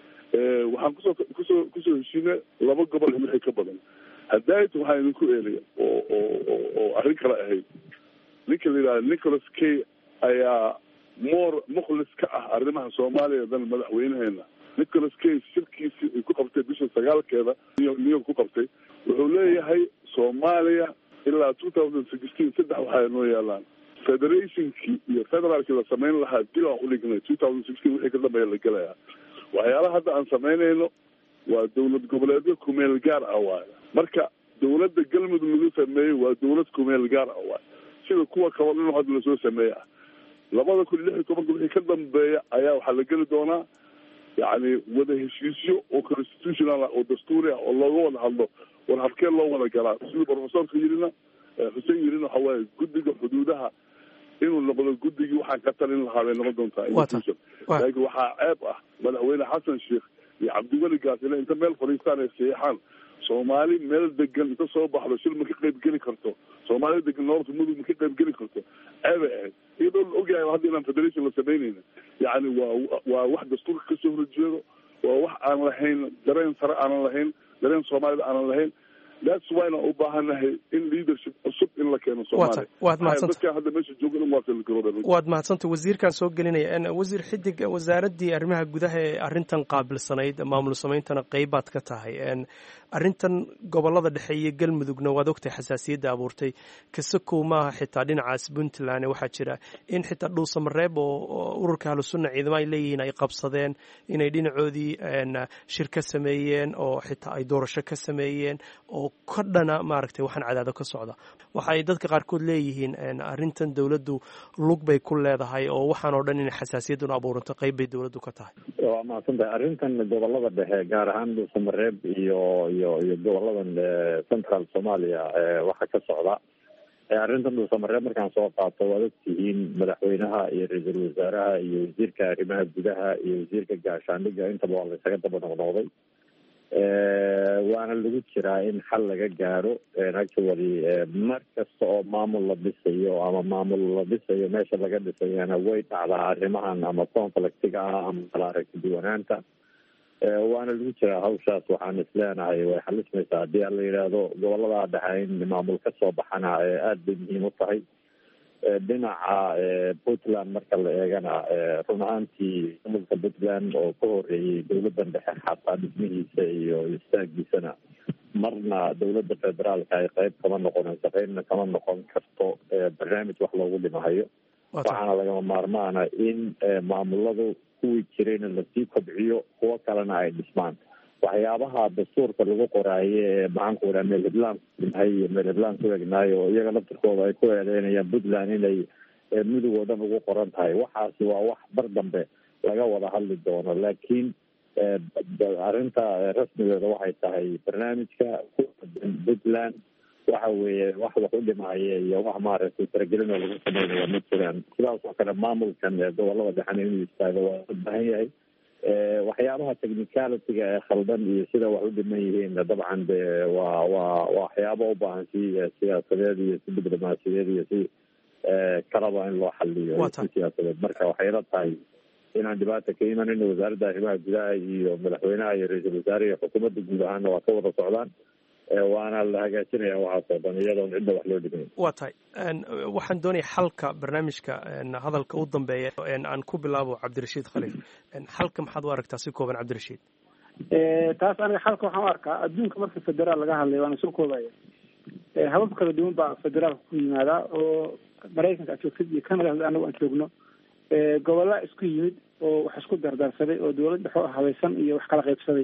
waxaan kusoo kusoo kusoo heshiinay laba gobol wixii ka badan hadaayta waxaa idinku eeliya oo oo oo arrin kale ahayd ninka la yidhahda nicholas kay ayaa more mukhlis ka ah arrimaha soomaaliya dan madaxweynaheena nicholas kay shirkiisii ay ku qabtay bisha sagaalkeeda new york ku qabtay wuxuu leeyahay soomaaliya ilaa two thousand sixteen saddex waxaa noo yaalaan federationkii iyo federaalkii la samayn lahaa dil aan udhignay two thousand sixteen wixii ka dambeeya la gelayaa waxyaalaha hadda aan samaynayno waa dawlad goboleedyo kumeel gaar ah waayo marka dawladda galmudug lagu sameeyey waa dawlad kumeel gaar ah waayo sida kuwa kaba dhan hadda lasoo sameeya ah labada kun lix iyo tobanka wixii ka dambeeya ayaa waxaa la geli doonaa yacni wada heshiisyo oo constitutional ah oo dastuuri ah oo looga wada hadlo war habkee loo wada galaa siduu professorka yirina xuseen yirina waxa waaye guddiga xuduudaha inuu noqdo guddigii waxaan ka talin lahaa bay noqon doontaa laakiin waxaa ceeb ah madaxweyne xasan sheekh iyo cabdiweli gaas ina inta meel fadhiistaan ay saxiixaan soomaali meel degan inta soo baxdo shil ma ka qayb geli karto soomaali degan noorta mudug ma ka qayb geli karto ceebay ahayd iyadoo la ogyahay hadda inaan federation la samaynayna yacni waa waa wax dastuurka kasoo horjeedo waa wax aan lahayn dareen sare aanan lahayn dareen soomaalida aanan lahayn that's why na u baahanahay in leadership cusub in la keeno Soomaaliya waad mahadsantay dadka hadda meesha joogan waa fil garoobay waad mahadsantay wasiirkan soo gelinaya wasiir xidig wasaaradii arrimaha gudaha ee arrintan qaabilsanayd maamul sameeyntana qaybaad ka tahay arrintan gobolada dhexe iyo galmudugna waad ogtay xasaasiyadda abuurtay kasakow maaha xitaa dhinacaas puntland waxaa jira in xitaa dhuusamareeb oo ururka ahlusunna ciidamo ay leeyihiin ay qabsadeen inay dhinacoodii shir ka sameeyeen oo xitaa ay doorasho ka sameeyeen oo ka dhana maaragtay waxaan cadaado ka socda waxa ay dadka qaarkood leeyihiin arrintan dowladdu lug bay ku leedahay oo waxaan oo dhan inay xasaasiyadduna abuuranto qayb bay dowladdu ka tahay waa mahadsantahay arrintan gobolada dhexe gaar ahaan dhuusamareeb iyo iyo iyo goboladan central Soomaaliya waxa ka socda arrintan dhuusamareeb markaan soo qaato waad ogtihiin madaxweynaha iyo ra-iisul wasaaraha iyo wasiirka arrimaha gudaha iyo wasiirka gaashaandhigga intaba waa la isaga daba noqnoqday waana lagu jiraa in xal laga gaaro actually mar kasta oo maamul la dhisayo ama maamul la dhisayo meesha laga dhisayana way dhacdaa arrimahan ama conflictiga ah ama kala aragti duwanaanta waana lagu jiraa hawshaas waxaan isleenahay way xalismaysaa haddii aan la yidhaahdo gobolada dhexe in maamul ka soo baxana aada bay muhiim u tahay dhinaca puntland marka la eegana run ahaantii maamulka puntland oo ka horeeyey dowladdan dhexe xataa dhismihiisa iyo istaagiisana marna dowladda federaalka ay qayb kama noqonayso qaybna kama noqon karto barnaamij wax loogu dhimahayo waxaana lagama maarmaana in maamuladu kuwii jirayna lasii kobciyo kuwo kalena ay dhismaan waxyaabaha dastuurka lagu qoraaye maxaan ku oraa meel heblaan iyo meel heblaan ku egnaay oo iyaga laftirkooda ay ku eedeynayaan puntland inay midug oo dhan ugu qoran tahay. waxaasi waa wax bar dambe laga wada hadli doono, laakiin arrinta rasmigeeda waxay tahay barnaamijka ku puntland waxa weeye wax wax u dhimaya iyo wax maaragtay faragelin oo lagu sameynaya ma jiraan. sidaas oo kale maamulkan gobolada dhexena inuu istaago waa u baahan yahay. waxyaabaha technicalityga ee khaldan iyo sida wax u dhiman yihiin dabcan de waa waa waxyaaba u baahan si siyaasadeed iyo si diblomaasiyadeed iyo si kalaba in loo xaliyo si siyaasadeed. marka waxay ila tahay inaan dhibaata ka imanin. wasaaradda arrimaha gudaha iyo madaxweynaha iyo ra-iisul wasaare iyo xukuumadda guud ahaana waa ka wada socdaan, waana la hagaajinaya waxaas oo dhan iyadoon cidda wax loo dhimayn. waa tahay waxaan doonaya xalka barnaamijka hadalka u dambeeya aan ku bilaabo cabdirashiid khaliif. xalka maxaad u aragtaa si kooban cabdirashiid? taas aniga xalka waxaan u arkaa adduunka marka federaal laga hadlayo waana soo koobaya habab kala duwan baa federaalka ku yimaadaa oo maraykanka aad joogtid iyo canada anagu aan joogno gobolla isku yimid oo wax isku dardarsaday oo dawlad dhexo habaysan iyo wax kala qaybsaday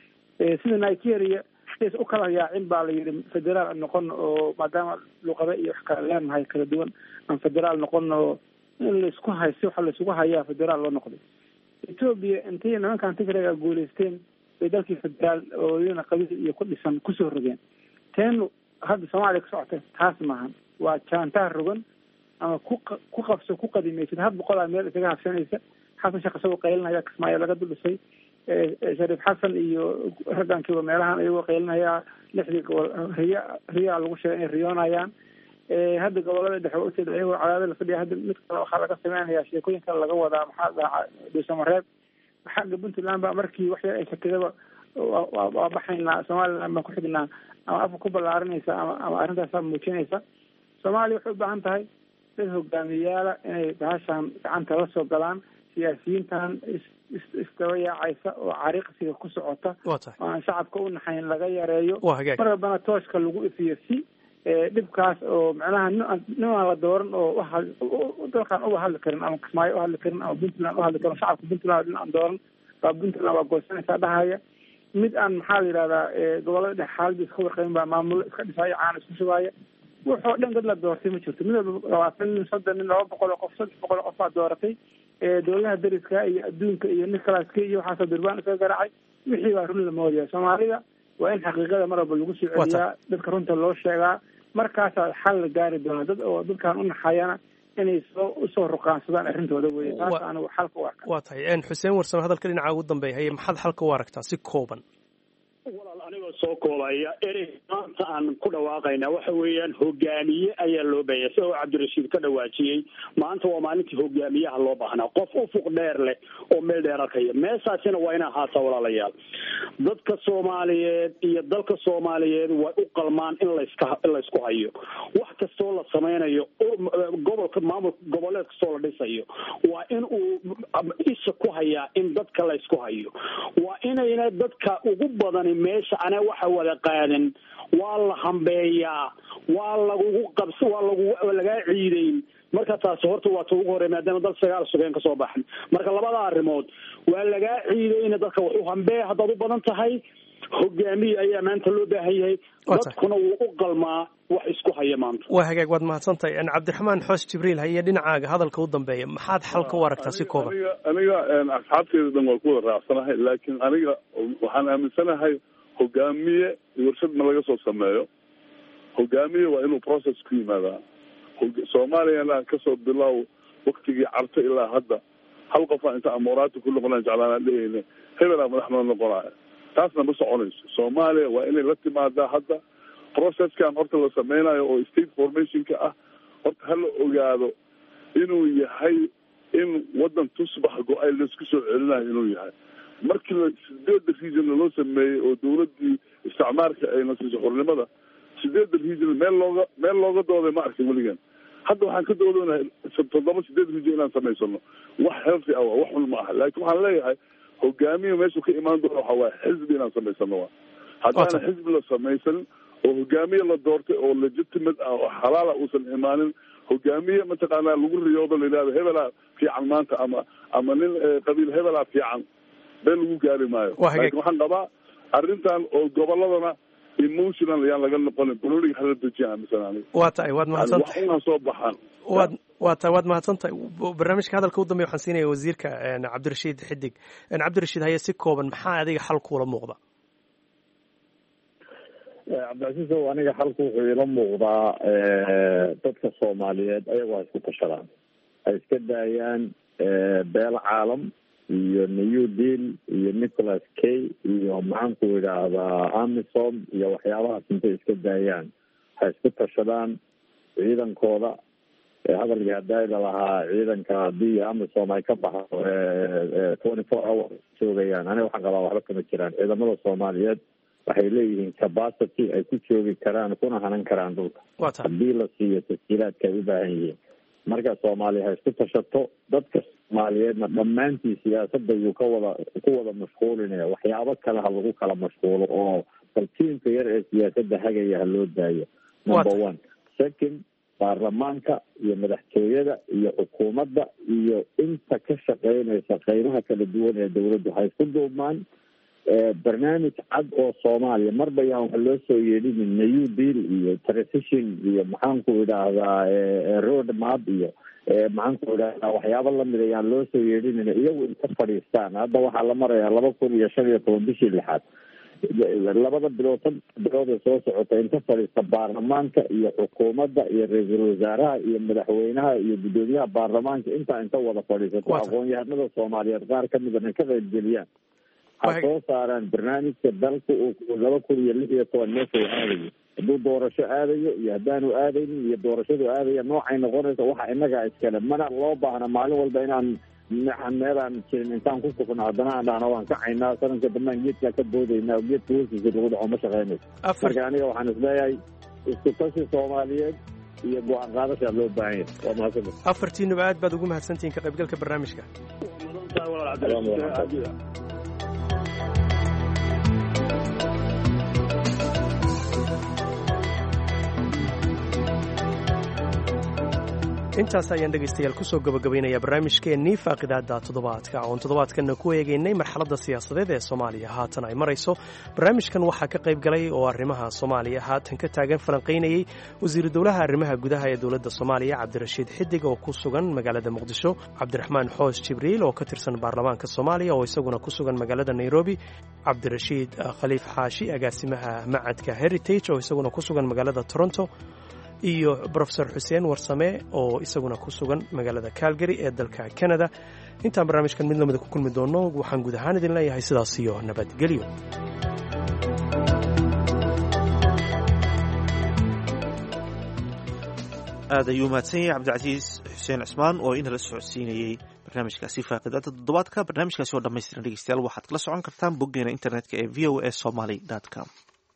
sida nigeria sidaas u kala yaacin baa la yidhi federaal noqon oo maadaama luqada iyo wax kala leenahay kala duwan aan federaal noqon oo in laisku haysi waxa laisugu hayaa federaal loo noqday. ethiopia intay nimankan tigreega guulaysteen bay dalkii federaal oo iyana qabiil iyo ku dhisan kusoo rogeen. teenu hadda soomaaliya ka socota taas maahan, waa jaantaha rogan ama ku ku qabso ku qadimaysid had boqolaa meel isaga habsanaysa. xasan sheekh isagoo qaylinaya kismaayo laga duldhisay, shariif xasan iyo raggankiiba meelahan iyagoo qaylinaya lixdii gobol riya riyaa lagu sheegay inay riyoonayaan. hadda gobolada dhexe waa ujeeda iyagoo cadaadada la fadhiya. hadda mid kale waxaa laga sameynaya sheekooyin kale laga wadaa maxaa dhaca dhuusamareeb xagga puntland ba markii wax yar ay shakidaba waa baxaynaa somaliland baan ku xignaa ama afka ku ballaarinaysa ama ama arrintaasa muujinaysa. soomaaliya waxay u baahan tahay dad hogaamiyayaala inay bahashaan gacanta la soo galaan. siyaasiyiintan isdaba yaacaysa oo cariiqsiga ku socota oo aan shacabka u naxayn laga yareeyo, mar walbana tooshka lagu ifiyo si dhibkaas oo macnaha nimaan la dooran oo dalkan uga hadli karin ama kismaayo u hadli karin ama puntland u hadli karin. shacabka puntland aan dooran waa puntland waa goosanaysaa dhahaya. mid aan maxaa la yidhahdaa gobolada dhex xaaladda iska warqayn baa maamulo iska dhisaayo caana isku shubaaya. wuxoo dhan dad la doortay ma jirto. mid walba labaatan nin soddon nin laba boqol oo qof saddex boqol oo qof baa dooratay. dowladaha dariska iyo adduunka iyo nicolaaska iyo waxaasoo durbaan iska garaacay. wixii baa run la moodaya. soomaalida waa in xaqiiqada mar walba lagu soo celiyaa, dadka runta loo sheegaa, markaasaa xal la gaari doona. dad oo dadkaan u naxayana inay soo usoo ruqaansadaan arrintooda weye. taas anigu xalka u arka. waa tahay xuseen warsame hadalka dhinaca ugu dambeeya haye maxaad xalka u aragtaa si kooban? walaal anigoo soo koobaya erey maanta aan ku dhawaaqayna waxa weeyaan hogaamiye ayaa loo baahanya. sida uu cabdirashiid ka dhawaajiyey, maanta waa maalintii hogaamiyaha loo baahnaa, qof ufuq dheer leh oo meel dheer arkaya. meeshaasina waa inaa haata walaalayaal. dadka soomaaliyeed iyo dalka soomaaliyeed way u qalmaan in laska in laysku hayo. wax kastoo la sameynayo gobolka maamul goboleed kastoo la dhisayo waa in uu isha ku hayaa in dadka laysku hayo. waa inayna dadka ugu badan meesha ana waxa wada qaadan waa la hambeeyaa, waa lagu qabsi, waa lagu laga ciideyn. marka taas horta waa tuu hore maadaama dal sagaal sugeen ka soo baxan. marka labada arrimood waa laga ciideyna dadka wax u hambee haddaad u badan tahay. hogaamiye ayaa maanta loo baahan yahay, dadkuna wuu u qalmaa wax isku haya maanta. waa hagaag, waad mahadsantahay. cabdiraxmaan xoos jibriil haye dhinacaaga hadalka u dambeeya maxaad xalka u aragtaa si kooban? aniga aniga asxaabteeda dhan waa ku wada raacsanahay, laakiin aniga waxaan aaminsanahay hogaamiye warshad ma laga soo sameeyo. hogaamiye waa inuu process ku yimaadaa. soomaaliyana kasoo bilow waktigii carto ilaa hadda hal qofa inta amoraati ku noqonaa jeclaanaa dheheyne hebelaa madaxnimo noqonaya. taasna ma soconayso. soomaaliya waa inay la timaadaa hadda processkan horta la sameynayo oo state formationka ah horta hala ogaado inuu yahay in wadan tusbax go-ay laisku soo celinayo inuu yahay. markii la sideeda region loo sameeyey oo dawladii isticmaarka ay nasiiso xornimada, sideeda region meel looga meel looga dooday ma arkin weligan. hadda waxaan ka doodonahay toddoba sideed region inaan samaysano. wax healthy ah wax xun ma aha, laakiin waxaan leeyahay hogaamiye meeshuu ka imaan doono waxa waa xisbi inaan samaysano. wa haddaana xisbi la samaysan oo hogaamiye la doortay oo legitimate ah oo xalaala uusan imaanin, hogaamiye mataqaanaa lagu riyoodo la yidhahdo hebelaa fiican maanta ama ama nin qabiil hebelaa fiican been lagu gaari maayo. laakiin waxaan qabaa arrintan oo goboladana emotional ayaan laga noqonin bololiga hala dejiya aaminsan aniga waa tahay waad mahadsantahay wax unaa soo baxaan waad waa tahay waad mahadsantahay barnaamijka hadalka u dambeeya waxaan siinaya wasiirka cabdirashiid xidig cabdirashiid haye si kooban maxaa adiga xal kuula muuqda cabdicasiis ow aniga xalku wuxuu ila muuqdaa dadka soomaaliyeed ayagoo ha isku tashadaan ay iska daayaan beel caalam iyo new deal iyo nicholas kay iyo maxaanku idhaahdaa amisom iyo waxyaabahaas intay iska daayaan ha isku tashadaan ciidankooda hadalkii hadayda lahaa ciidanka haddii amisom ay ka baxdo twenty four hour joogayaan aniga waxaan qabaa waxba kama jiraan ciidamada soomaaliyeed waxay leeyihiin capacity ay ku joogi karaan kuna hanan karaan dhulka haddii la siiyo tasjiilaadka ay u baahan yihiin marka soomaaliya ha isku tashato dadka soomaaliyeedna dhammaantii siyaasadda yuu ka wada ku wada mashquulinaya waxyaabo kale ha lagu kala mashquulo oo bal tiimka yar ee siyaasadda hagaya ha loo daayo number one second baarlamaanka iyo madaxtooyada iyo xukuumadda iyo inta ka shaqeynaysa qeybaha kala duwan ee dawladdu ha isku duubmaan barnaamij cad oo soomaaliya marba yaan waxa loo soo yeedhinin new deal iyo transition iyo maxaanku idhaahdaa road map iyo maxaanku idhaahdaa waxyaabo lamid ayaan loo soo yeedhinin iyagu inta fadhiistaan hadda waxaa la marayaa laba kun iyo shan iyo toban bishii lixaad labada bilood sad bilood ee soo socota inta fadhiista baarlamaanka iyo xukuumadda iyo ra-iisul wasaaraha iyo madaxweynaha iyo guddoomiyaha baarlamaanka intaa inta wada fadhiisato aqoon-yahanada soomaaliyeed qaar kamid a ka qaybgeliyaan ha soo saaraan barnaamijka dalka uu laba kun iyo lix iyo toban meesha uu aadayo hadduu doorasho aadayo iyo haddaanu aadaynin iyo doorashadu aadaya noocay noqonaysa waxa inagaa iskale mana loo baahna maalin walba inaan meelaan jirin intaan ku sugno haddana aan dhahno waan kacaynaa sanadka dambaan geedkaa ka boodaynaa geedka hoostiisa lagu dhaco ma shaqeynayso marka aniga waxaan isleeyahay isku tashi soomaaliyeed iyo go-aan qaadashaa loo baahan yahay waa mahadsan afartiinuba aad baad ugu mahadsantihiin ka qaybgalka barnaamijka intaas ayaan dhegaystayaal kusoo gabagabaynayaa barnaamijkeennii faaqidaada toddobaadka oon toddobaadkanna ku eegaynay marxaladda siyaasadeed ee soomaaliya haatan ay marayso barnaamijkan waxaa ka qayb galay oo arrimaha soomaaliya haatan ka taagan falanqaynayey wasiiru dowlaha arrimaha gudaha ee dowladda soomaaliya cabdirashiid xidig oo ku sugan magaalada muqdisho cabdiraxmaan xoos jibriil oo ka tirsan baarlamaanka soomaaliya oo isaguna ku sugan magaalada nairobi cabdirashiid khaliif xaashi agaasimaha macadka heritage oo isaguna ku sugan magaalada toronto iyo brofesor xuseen warsame oo isaguna ku sugan magaalada calgary ee dalka canada intaan barnaamijkan mid lamida ku kulmi doono waxaan guud ahaan idin leeyahay sidaas iyo nabadgelyo aad ayuu mahadsan yahay cabdicasiis xuseen cismaan oo inala socodsiinayey barnaamijkaasi faaqidaada toddobaadka barnaamijkaasi oo dhammaystiran dhegeystayaal waxaad kala socon kartaan boggeena internetka ee v o a somaly dot com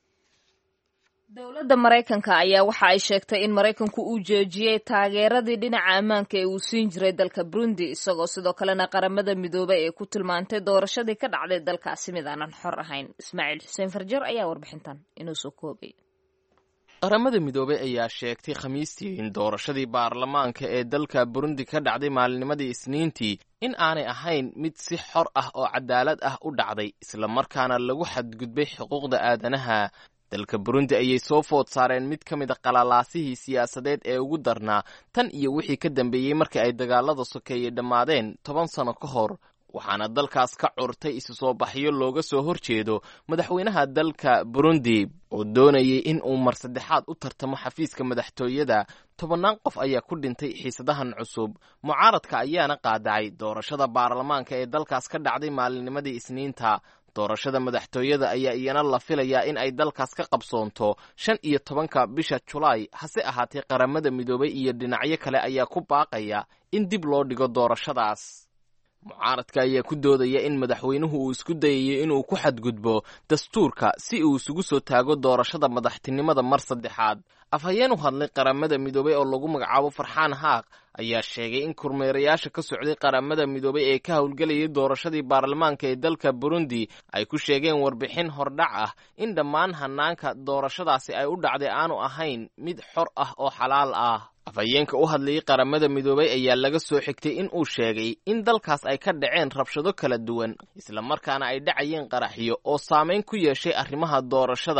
dowladda maraykanka ayaa waxa ay sheegtay in maraykanku uu joojiyey taageeradii dhinaca ammaanka ee uu siin jiray dalka burundi isagoo sidoo kalena qaramada midoobay ee ku tilmaantay doorashadii ka dhacday dalkaasi mid aanan xor ahayn ismaaciil xuseen farjar ayaa warbixintan inuu soo koobay qaramada midoobey ayaa sheegtay khamiistii in doorashadii baarlamaanka ee dalka burundi ka dhacday maalinimadii isniintii in aanay ahayn mid si xor ah oo cadaalad ah u dhacday islamarkaana lagu xadgudbay xuquuqda aadanaha dalka burundi ayay soo food saareen mid ka mid a qalalaasihii siyaasadeed ee ugu darnaa tan iyo wixii ka dambeeyey markii ay dagaalada sokeeyey dhammaadeen toban sano ka hor waxaana dalkaas ka curtay isu soo baxyo looga soo horjeedo madaxweynaha dalka burundi oo doonayay in uu mar saddexaad u tartamo xafiiska madaxtooyada tobannaan qof ayaa ku dhintay xiisadahan cusub mucaaradka ayaana qaadacay doorashada baarlamaanka ee dalkaas ka dhacday maalinimadii isniinta doorashada madaxtooyada ayaa iyana la filayaa in ay dalkaas ka qabsoonto shan iyo tobanka bisha julaay hase ahaatee qaramada midoobay iyo dhinacyo kale ayaa ku baaqaya in dib loo dhigo doorashadaas mucaaradka ayaa ku doodaya in madaxweynuhu uu isku dayayo inuu ku xadgudbo dastuurka si uu isugu soo taago doorashada madaxtinimada mar saddexaad afhayeen u hadlay qaramada midoobay oo lagu magacaabo farxaan haaq ayaa sheegay in kormeerayaasha ka socday qaramada midoobay ee ka howlgelayay doorashadii baarlamaanka ee dalka burundi ay ku sheegeen warbixin hordhac ah in dhammaan hanaanka doorashadaasi ay u dhacday aanu ahayn mid xor ah oo xalaal ah afhayeenka u hadlayay qaramada midoobay ayaa laga soo xigtay in uu sheegay in dalkaas ay ka dhaceen rabshado kala duwan islamarkaana ay dhacayeen qaraxyo oo saameyn ku yeeshay arrimaha doorashada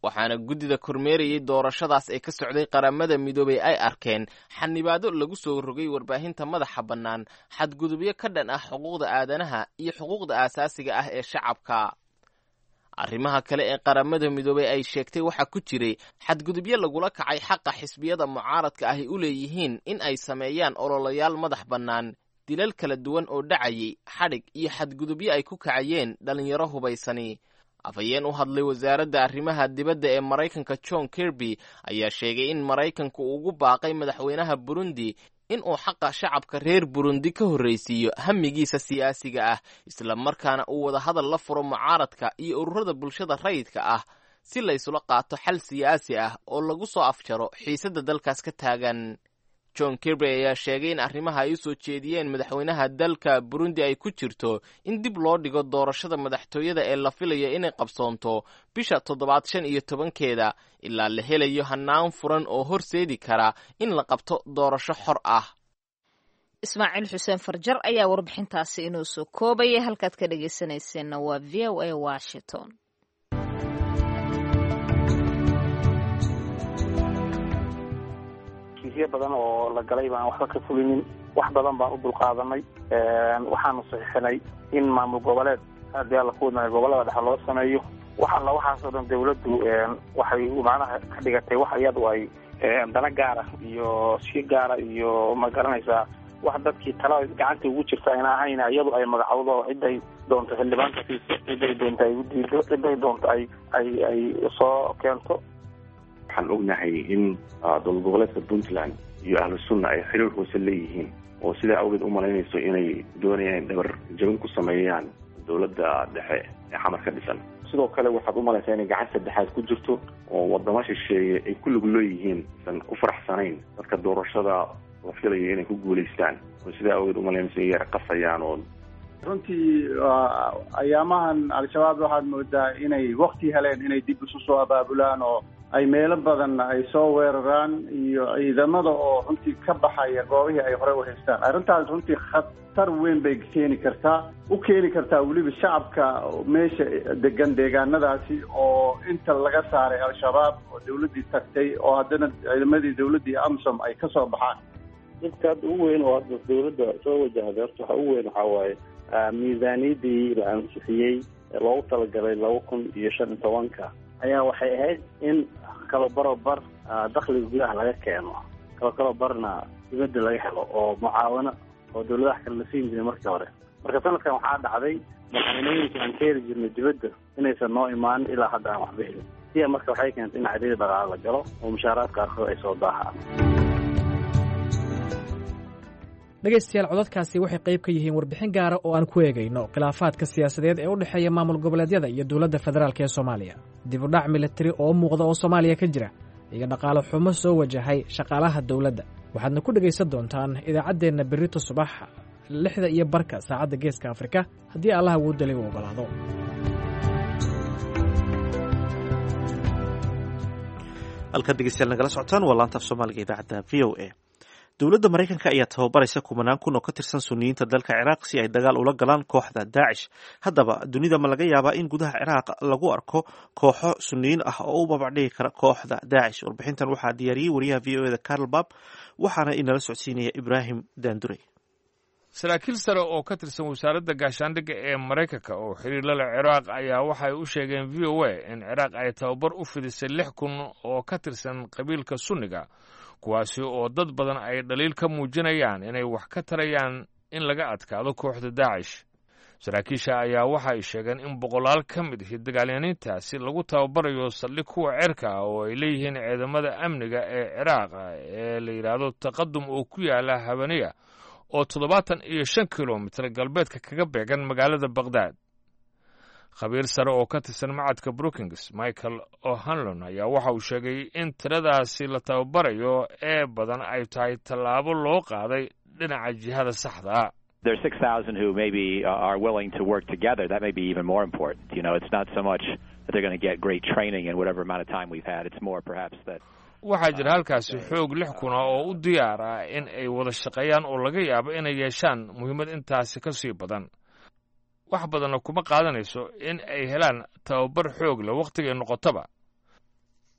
waxaana guddida kormeerayay doorashadaas ee ka socday qaramada midoobay ay arkeen xanibaado lagu soo rogay warbaahinta madaxa bannaan, xadgudubyo ka dhan ah xuquuqda aadanaha iyo xuquuqda aasaasiga ah ee shacabka. arrimaha kale ee qaramada midoobay ay sheegtay waxaa ku jiray xadgudubyo lagula kacay xaqa xisbiyada mucaaradka ahi u leeyihiin in ay sameeyaan ololayaal madax bannaan, dilal kala duwan oo dhacayay, xadhig iyo xadgudubyo ay ku kacayeen dhallinyaro hubaysani. afhayeen u hadlay wasaaradda arrimaha dibadda ee Maraykanka John Kirby ayaa sheegay in Maraykanku ugu baaqay madaxweynaha Burundi in uu xaqa shacabka reer Burundi ka horreysiiyo hamigiisa siyaasiga ah, isla markaana uu wada hadal la furo mucaaradka iyo ururada bulshada rayidka ah si la isula qaato xal siyaasi ah oo lagu soo afjaro xiisadda dalkaas ka taagan. John Kirby ayaa sheegay in arrimaha ay u soo jeediyeen madaxweynaha dalka Burundi ay ku jirto in dib loo dhigo doorashada madaxtooyada ee la filayo inay qabsoonto bisha toddobaad shan iyo tobankeeda ilaa la helayo hannaan furan oo horseedi kara in la qabto doorasho xor ah. Ismaaciil Xuseen Farjar ayaa warbixintaasi inoo soo koobaya. Halkaad ka dhageysanayseena waa V O A Washington. badan oo la galay baan waxba ka fulinin, wax badan baan u dulqaadanay. waxaanu saxiixinay in maamul goboleed haddii alla ku wadnayo gobolada dhexe loo sameeyo. wax alla waxaasoo dhan dawladdu waxay macnaha ka dhigatay wax iyadu ay dana gaara iyo si gaara iyo ma garanaysaa wax dadkii tala gacanta ugu jirta ayna ahayn iyadu ay magacowdo ciday doonto xildhibaanka fiisa ciday doonto ay u diido ciday doonto ay ay ay soo keento. waxaan ognahay in dowlad goboleedka Puntland iyo ahlu sunna ay xiriir hoose leeyihiin oo sidaa awgeed u malaynayso inay doonayaan dhabar jabin ku sameeyaan dowladda dhexe ee xamar ka dhisan. sidoo kale waxaad u malaysaa inay gacan saddexaad ku jirto oo wadamo shisheeye ay ku lug leeyihiin san ku faraxsanayn dadka doorashada la filayo inay ku guulaystaan oo sidaa awgeed u malaynayso inay qasayaan. oo runtii ayaamahan al-shabaab waxaad moodaa inay waqti heleen inay dib isu soo abaabulaan oo ay meelo badan ay soo weeraraan iyo ciidamada oo runtii ka baxaya goobihii ay hore u haystaan. arrintaas runtii khatar weyn bay keeni kartaa u keeni kartaa weliba shacabka meesha degan deegaanadaasi oo inta laga saaray al-shabaab oo dawladdii tagtay oo haddana ciidamadii dawladdii amsom ay ka soo baxaan. dadka hadda ugu weyn oo hadda dawladda soo wajahday horta waxa ugu weyn waxaa waaye miisaaniyadii la ansixiyey loogu talagalay laba kun iyo shan iyo tobanka ayaa waxay ahayd in kalo barobar dakhliga gudaha laga keeno, kalo kalo barna dibadda laga helo oo mucaawano oo dawladaha kale la siin jiray markii hore. marka sanadkan waxaa dhacday madaxweynooyinka aan ka heli jirnay dibadda inaysan noo imaanin ilaa hadda aan waxba helin. siya marka waxay keentay in cadiyada dhaqaale la galo oo mushaaraadka qaarkood ay soo daahaan. dhegaystayaal codadkaasi waxay qayb ka yihiin warbixin gaara oo aan ku eegayno khilaafaadka siyaasadeed ee u dhexeeya maamul goboleedyada iyo dowladda federaalk ee Soomaaliya, dib u dhac militari oo muuqda oo Soomaaliya ka jira, iyo dhaqaale xumo soo wajahay shaqaalaha dowladda. waxaadna ku dhegaysan doontaan idaacaddeenna berrito subax lixda iyo barka saacadda Geeska Afrika haddii Allah uu dalay u ogolaado. halka dhegaystayaal nagala socotaan waa laanta af Soomaaliga idaacadda V O A. dowladda Maraykanka ayaa tababaraysa kumanaan kun oo ka tirsan Sunniyiinta dalka Ciraaq si ay dagaal ula galaan kooxda Daacish. haddaba dunida ma laga yaabaa in gudaha Ciraaq lagu arko kooxo Sunniyiin ah oo u babacdhigi kara kooxda Daacish? warbixintan waxaa diyaariyey wariyaha V O A da Karl Bab, waxaana inala socodsiinaya Ibraahim Daandurey. saraakiil sare oo ka tirsan wasaaradda gaashaandhigga ee Maraykanka oo xiriir la leh Ciraaq ayaa waxay u sheegeen V O A in Ciraaq ay tababar u fidisay lix kun oo ka tirsan qabiilka Sunniga, kuwaasi oo dad badan ay dhaliil ka muujinayaan inay wax ka tarayaan in laga adkaado kooxda Daacish. saraakiisha ayaa waxa ay sheegeen in boqolaal ka mid ah dagaalyahaniintaasi lagu tababarayo saldhig kuwa cirka ah oo ay leeyihiin ciidamada amniga ee Ciraaq ee la yidhaahdo Taqadum oo ku yaala Habaniya oo toddobaatan iyo shan kilomitir galbeedka kaga beegan magaalada Baghdad. khabiir sare oo ka tirsan macadka Brookings, Michael O'Hanlon, ayaa waxa uu sheegay in tiradaasi la tababarayo ee badan ay tahay tallaabo loo qaaday dhinaca jihada saxda ah. There's six thousand who maybe are willing to work together. That may be even more important. You know, it's not so much that they're going to get great training in whatever amount of time we've had. It's more perhaps that waxaa jira halkaasi xoog lix kun oo u diyaar ah in ay wada shaqeeyaan oo laga yaabo inay yeeshaan muhiimad intaasi ka sii badan. wax badanna kuma qaadanayso in ay helaan tababar xoog leh wakhtigay noqotaba.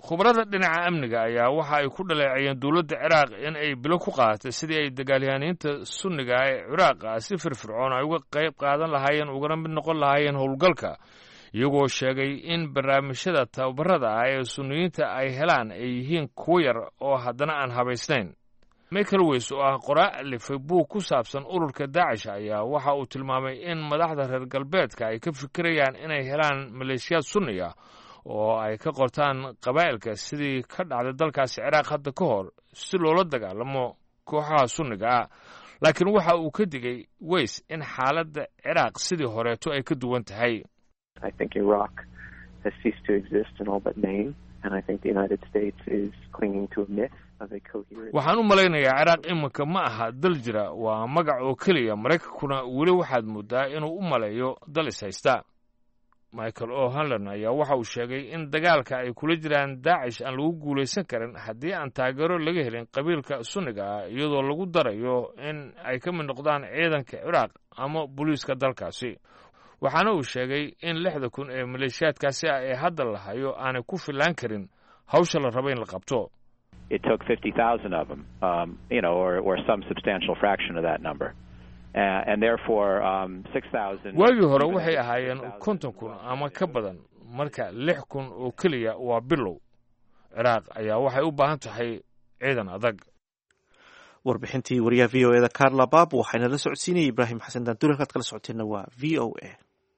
khubarada dhinaca amniga ayaa waxa ay ku dhaleecayeen dowladda ciraaq in ay bilo ku qaadatay sidii ay dagaalyahaniinta sunniga ee ciraaqa si firfircoon ay uga qayb qaadan lahaayeen ugana mid noqon lahaayeen howlgalka iyagoo sheegay in barnaamijyada tababarada ah ee sunniyiinta ay helaan ay yihiin kuwo yar oo haddana aan habaysnayn. michael weys oo ah qoraa alifay buug ku saabsan ururka daacish ayaa waxa uu tilmaamay in madaxda reer galbeedka ay ka fikirayaan inay helaan maleeshiyaad sunni ah oo ay ka qortaan qabaa'ilka sidii ka dhacday dalkaasi ciraaq hadda ka hor si loola dagaalamo kooxaha sunniga ah. laakiin waxa uu ka digay weys in xaaladda ciraaq sidii horeeto ay ka duwan tahay. I think Iraq has ceased to exist in all but name, and I think the United States is clinging to a myth of a coherent. waxaan u malaynayaa ciraaq iminka ma aha dal jira, waa magac oo keliya. maraykankuna weli waxaad moodaa inuu u maleeyo dal is haysta. michael o'hanlon ayaa waxa uu sheegay in dagaalka ay kula jiraan daacish aan lagu guulaysan karin haddii aan taageero laga helin qabiilka sunniga ah iyadoo lagu darayo in ay ka mid noqdaan ciidanka ciraaq ama booliiska dalkaasi. waxaana uu sheegay in lixda kun ee maleeshiyaadkaasi ah ee hadda la hayo aanay ku filaan karin hawsha la rabo in la qabto. It took fifty thousand of them, um, you know, or, or some substantial fraction of that number. Uh, and therefore, um, six thousand... waagii hore waxay ahaayeen konton kun ama ka badan, marka lix kun oo keliya waa bilow. ciraaq ayaa waxay u baahan tahay ciidan adag. warbixintii wariyaha v o e da carla bab waxayna la socodsiinayay ibraahim xasan daanduur. halkaad kala socoteenna waa v o a.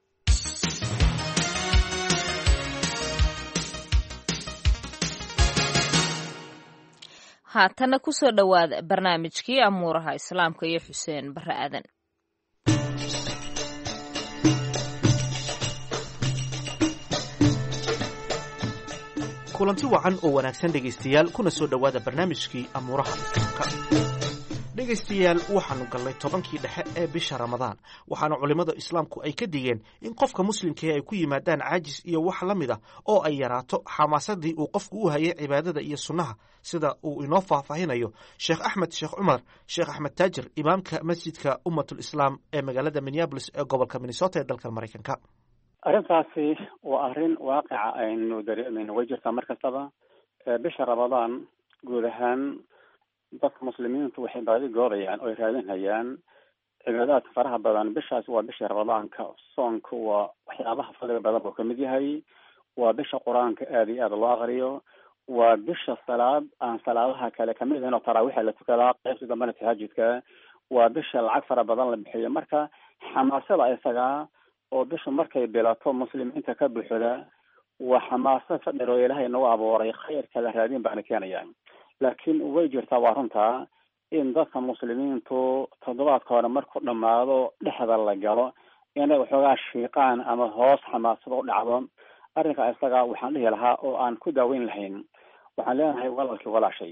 haatana ku soo dhowaada barnaamijkii amuuraha islaamka iyo xuseen barre aadan. kulanti wacan oo wanaagsan dhegaystayaal, kuna soo dhowaada barnaamijkii amuuraha islaamka. dhegaystayaal, waxaanu gallay tobankii dhexe ee bisha ramadaan, waxaana culimmada islaamku ay ka digeen in qofka muslimkii ay ku yimaadaan caajis iyo wax la mid ah oo ay yaraato xamaasadii uu qofku u hayay cibaadada iyo sunnaha, sida uu inoo faahfaahinayo sheekh axmed sheekh cumar sheekh axmed taajir, imaamka masjidka ummatul islaam ee magaalada minneabolis ee gobolka minnesota ee dalka maraykanka. arrintaasi waa arrin waaqica aynu dareemayno, way jirtaa mar kastaba. bisha ramadaan guud ahaan dadka muslimiintu waxay baadi goorayaan oo ay raadinhayaan cibaadaadka faraha badan. bishaas waa bisha ramadaanka. soonka waa waxyaabaha fadliga badan buu kamid yahay. waa bisha qur-aanka aada iyo aada loo aqriyo. waa bisha salaad aan salaadaha kale kamid ahayn oo taraawixa la tukadaa, qaybta dambena tahajudka. waa bisha lacag fara badan la bixiyo. marka xamaasada isagaa oo bisha markay bilato muslimiinta ka buuxda waa xamaasad fadhir oo ilaahay nagu abuuray, khayrka la raadin baana keenayaan. laakiin way jirtaa, waa runtaa in dadka muslimiintu toddobaadka hore markuu dhammaado dhexda la galo inay waxoogaa shiiqaan ama hoos xamaasada u dhacdo. arrinka isaga waxaan dhihi lahaa oo aan ku daaweyn lahayn, waxaan leenahay walaalkii walaashay,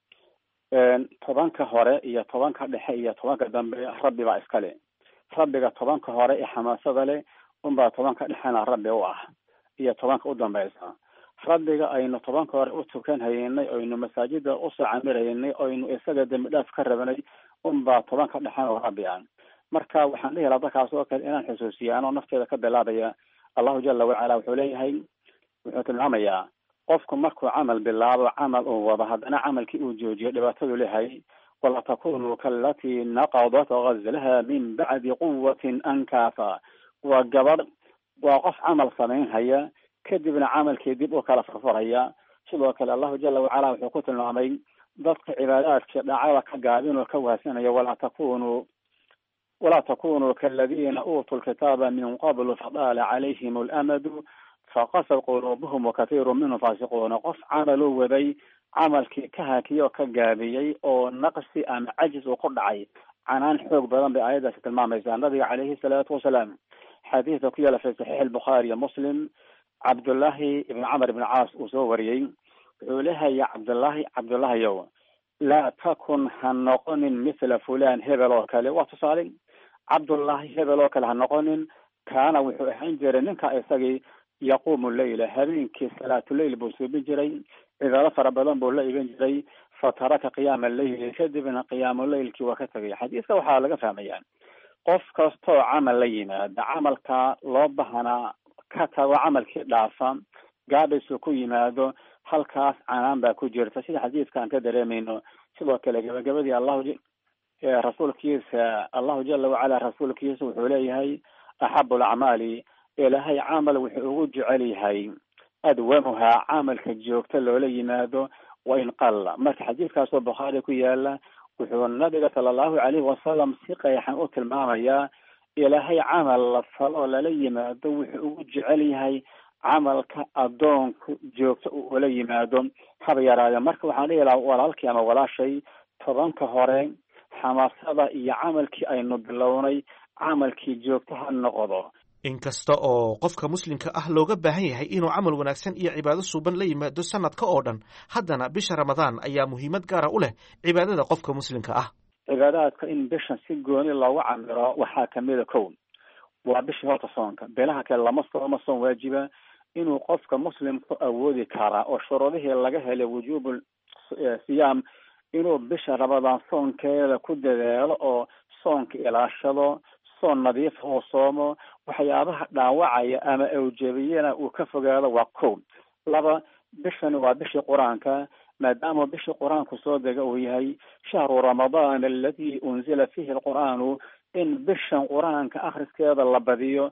tobanka hore iyo tobanka dhexe iyo tobanka dambe rabbi baa iskale. rabbiga tobanka hore ee xamaasada leh unbaa tobanka dhexena rabbi u ah iyo tobanka u dambaysa. rabbiga aynu tobanka hore u tukan haynay, aynu masaajida usoo camiraynay, aynu isaga dambi dhaaf ka rabanay, unbaa tobanka dhexena oo rabbi ah. marka waxaan dhihi lahaa dadkaas oo kale inaan xusuusiyaano nafteeda ka bilaabaya. allahu jala wacala wuxuu leeyahay, wuxuu tilmaamayaa qofku markuu camal bilaabo, camal uu wado, haddana camalkii uu joojiyo, dhibaatadu leeyahay. wala takunu kalatii naqadat gazlaha min bacdi quwatin ankaafa. waa gabadh, waa qof camal samaynhaya kadibna camalkii dib u kala farfaraya. sidoo kale allahu jala wacala wuxuu ku tilmaamay dadka cibaadaadka dhacada ka gaabin oo ka waasanaya, walaa takunu walaa takunuu kaladiina uutuu lkitaaba min qablu fadaala calayhim alamadu faqasad quluubuhum wakathiiru minhum faasiquuna. qof camaluu waday, camalkii ka haakiyey oo ka gaabiyey oo naqsi ama cajis uu ku dhacay, canaan xoog badan bay aayaddaasi tilmaamaysaa. nabiga calayhi salaatu wasalaam xadiidka ku yaala fi saxiix albukhaari iyo muslim, cabdullaahi ibn camar ibn caas uu soo wariyey, wuxuu leeyahay cabdullaahi cabdullaahiyow laa takun ha noqonin mithla fulan, hebel oo kale. waa tusaale, cabdullaahi hebel oo kale ha noqonin. kaana wuxuu ahaan jiray ninka isagii yaquumu leyla, habeenkii salaatuleyl buu suubin jiray, cibaado fara badan buu la iban jiray. fataraka qiyaama leyli, kadibna qiyaamuleylkii waa ka tegay. xadiiska waxaa laga fahmaya qof kastoo camal la yimaada, camalka loo bahanaa ka tago, camalkii dhaafa, gaabisuu ku yimaado, halkaas canaan baa ku jirta sida xadiidka aan ka dareemayno. sidoo kale gabagabadii allahu rasuulkiisa allahu jala wacala rasuulkiisa wuxuu leeyahay axabu alacmaali ilaahay camal wuxuu ugu jecel yahay adwamuhaa camalka joogta loola yimaado wain qalla. marka xadiidkaasoo bukhaari ku yaala wuxuu nabiga sala allahu calayhi wasalam si qeexan u tilmaamayaa ilaahay camal la falo lala yimaado wuxuu ugu jecel yahay camalka adoonku joogto ula yimaado haba yaraade. marka waxaan dhihi lahaa walaalkii ama walaashay tobanka hore xamaasada iyo camalkii aynu bilownay camalkii joogto ha noqdo. inkasta oo qofka muslimka ah looga baahan yahay inuu camal wanaagsan iyo cibaado suuban la yimaado sanadka oo dhan, haddana bisha ramadaan ayaa muhiimad gaara u leh cibaadada qofka muslimka ah. cibaadaadka in bishan si gooni loogu camiro waxaa kamida kow waa bishii horta soonka. bilaha kale lama soomo soon waajiba inuu qofka muslimku awoodi karaa oo shuruudihii laga helay wujuubul siyaam inuu bisha ramadaan soonkeeda ku dadaalo oo soonka ilaashado, soon nadiif oo soomo, waxyaabaha dhaawacaya ama awjabiyana uu ka fogaado waa kow. laba bishani waa bishii qur-aanka maadaama bishii qur-aanku soo dega uu yahay shahru ramadaan aladi unzila fihi alqur'aanu in bishan qur-aanka akhriskeeda la badiyo.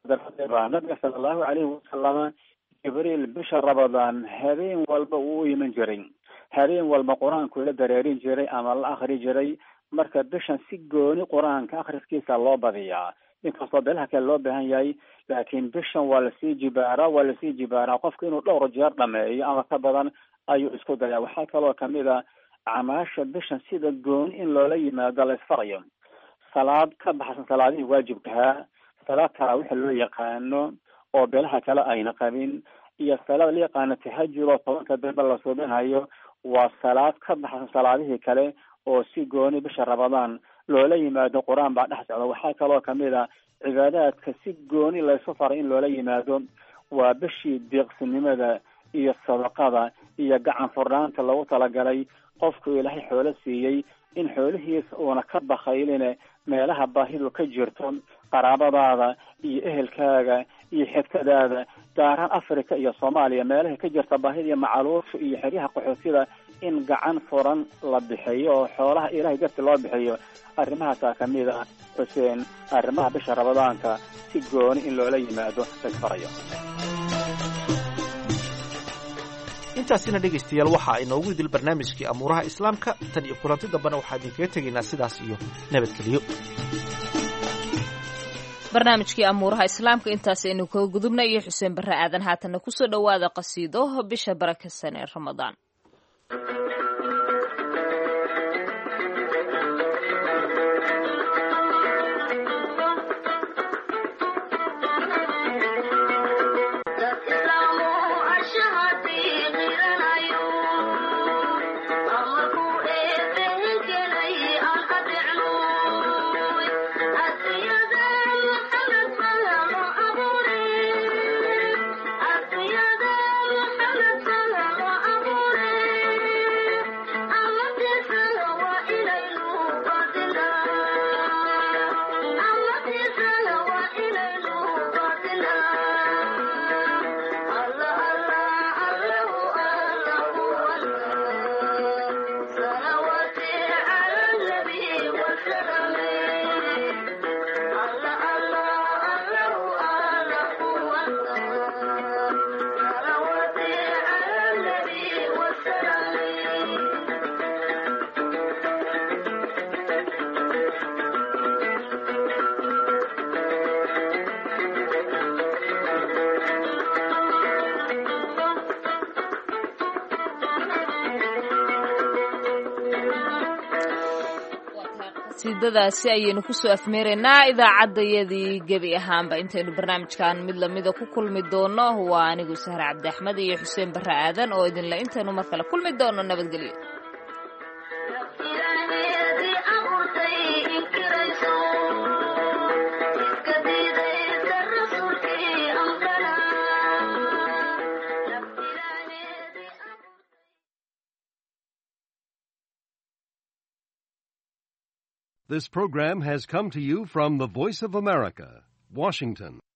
nabiga sala allahu calayhi wasalama jibriil bisha ramadaan habeen walba uu u iman jiray, habeen walba qur-aanku la dareerin jiray ama la akri jiray. marka bishan si gooni qur-aanka akhriskiisa loo badiyaa inkastoo bilaha kale loo baahan yahay, laakiin bishan waa lasii jibaaraa waa lasii jibaaraa qofka inuu dhowr jeer dhameeyo ama ka badan ayuu isku dayaa. waxaa kaloo kamid a acmaasha bishan sida gooni in loola yimaado la isfarayo. salaad ka baxsan salaadihii waajibkahaa, salaad taraawixa loo yaqaano oo bilaha kale ayna qabin, iyo salaad la yaqaano tahajud oo tobanka dambe la suubinayo, waa salaad ka baxsan salaadihii kale oo si gooni bisha ramadaan loola yimaado. qur-aan baa dhex socda. waxaa kaloo kamid a cibaadaadka si gooni laysu faray in loola yimaado waa bishii deeqsinimada iyo sadaqada iyo gacan furnaanta lagu talagalay qofku ilaahay xoolo siiyey in xoolihiisa uuna ka bakayline meelaha baahidu ka jirto qaraabadaada iyo ehelkaaga iyo xigtadaada gaaraan africa iyo soomaaliya meelaha ka jirta baahida iyo macaluusha iyo xeryaha qaxootida in gacan furan la bixiyo oo xoolaha ilaahay darti loo bixiyo. arrimahaasaa kamid ah xuseen arrimaha bisha ramadaanka si gooni in loola yimaado laysfarayo. intaasina dhegaystayaal waxaa inoogu idil barnaamijkii amuuraha islaamka. tan iyo kulanti dambena waxaa idinkaga tegaynaa sidaas iyo nabadgeliyo. barnaamijkii amuuraha islaamka intaas aynu kaga gudubna iyo xuseen barre aadan. haatanna kusoo dhowaada qasiido bisha barakeysan ee ramadaan. sidadaasi ayaynu kusoo afmeeraynaa idaacaddayadii gebi ahaanba. intaynu barnaamijkan mid lamida ku kulmi doono waa anigu sahre cabdi axmed iyo xuseen barre aadan oo idinle intaynu mar kale kulmi doono nabadgelyo. This program has come to you from the Voice of America, Washington.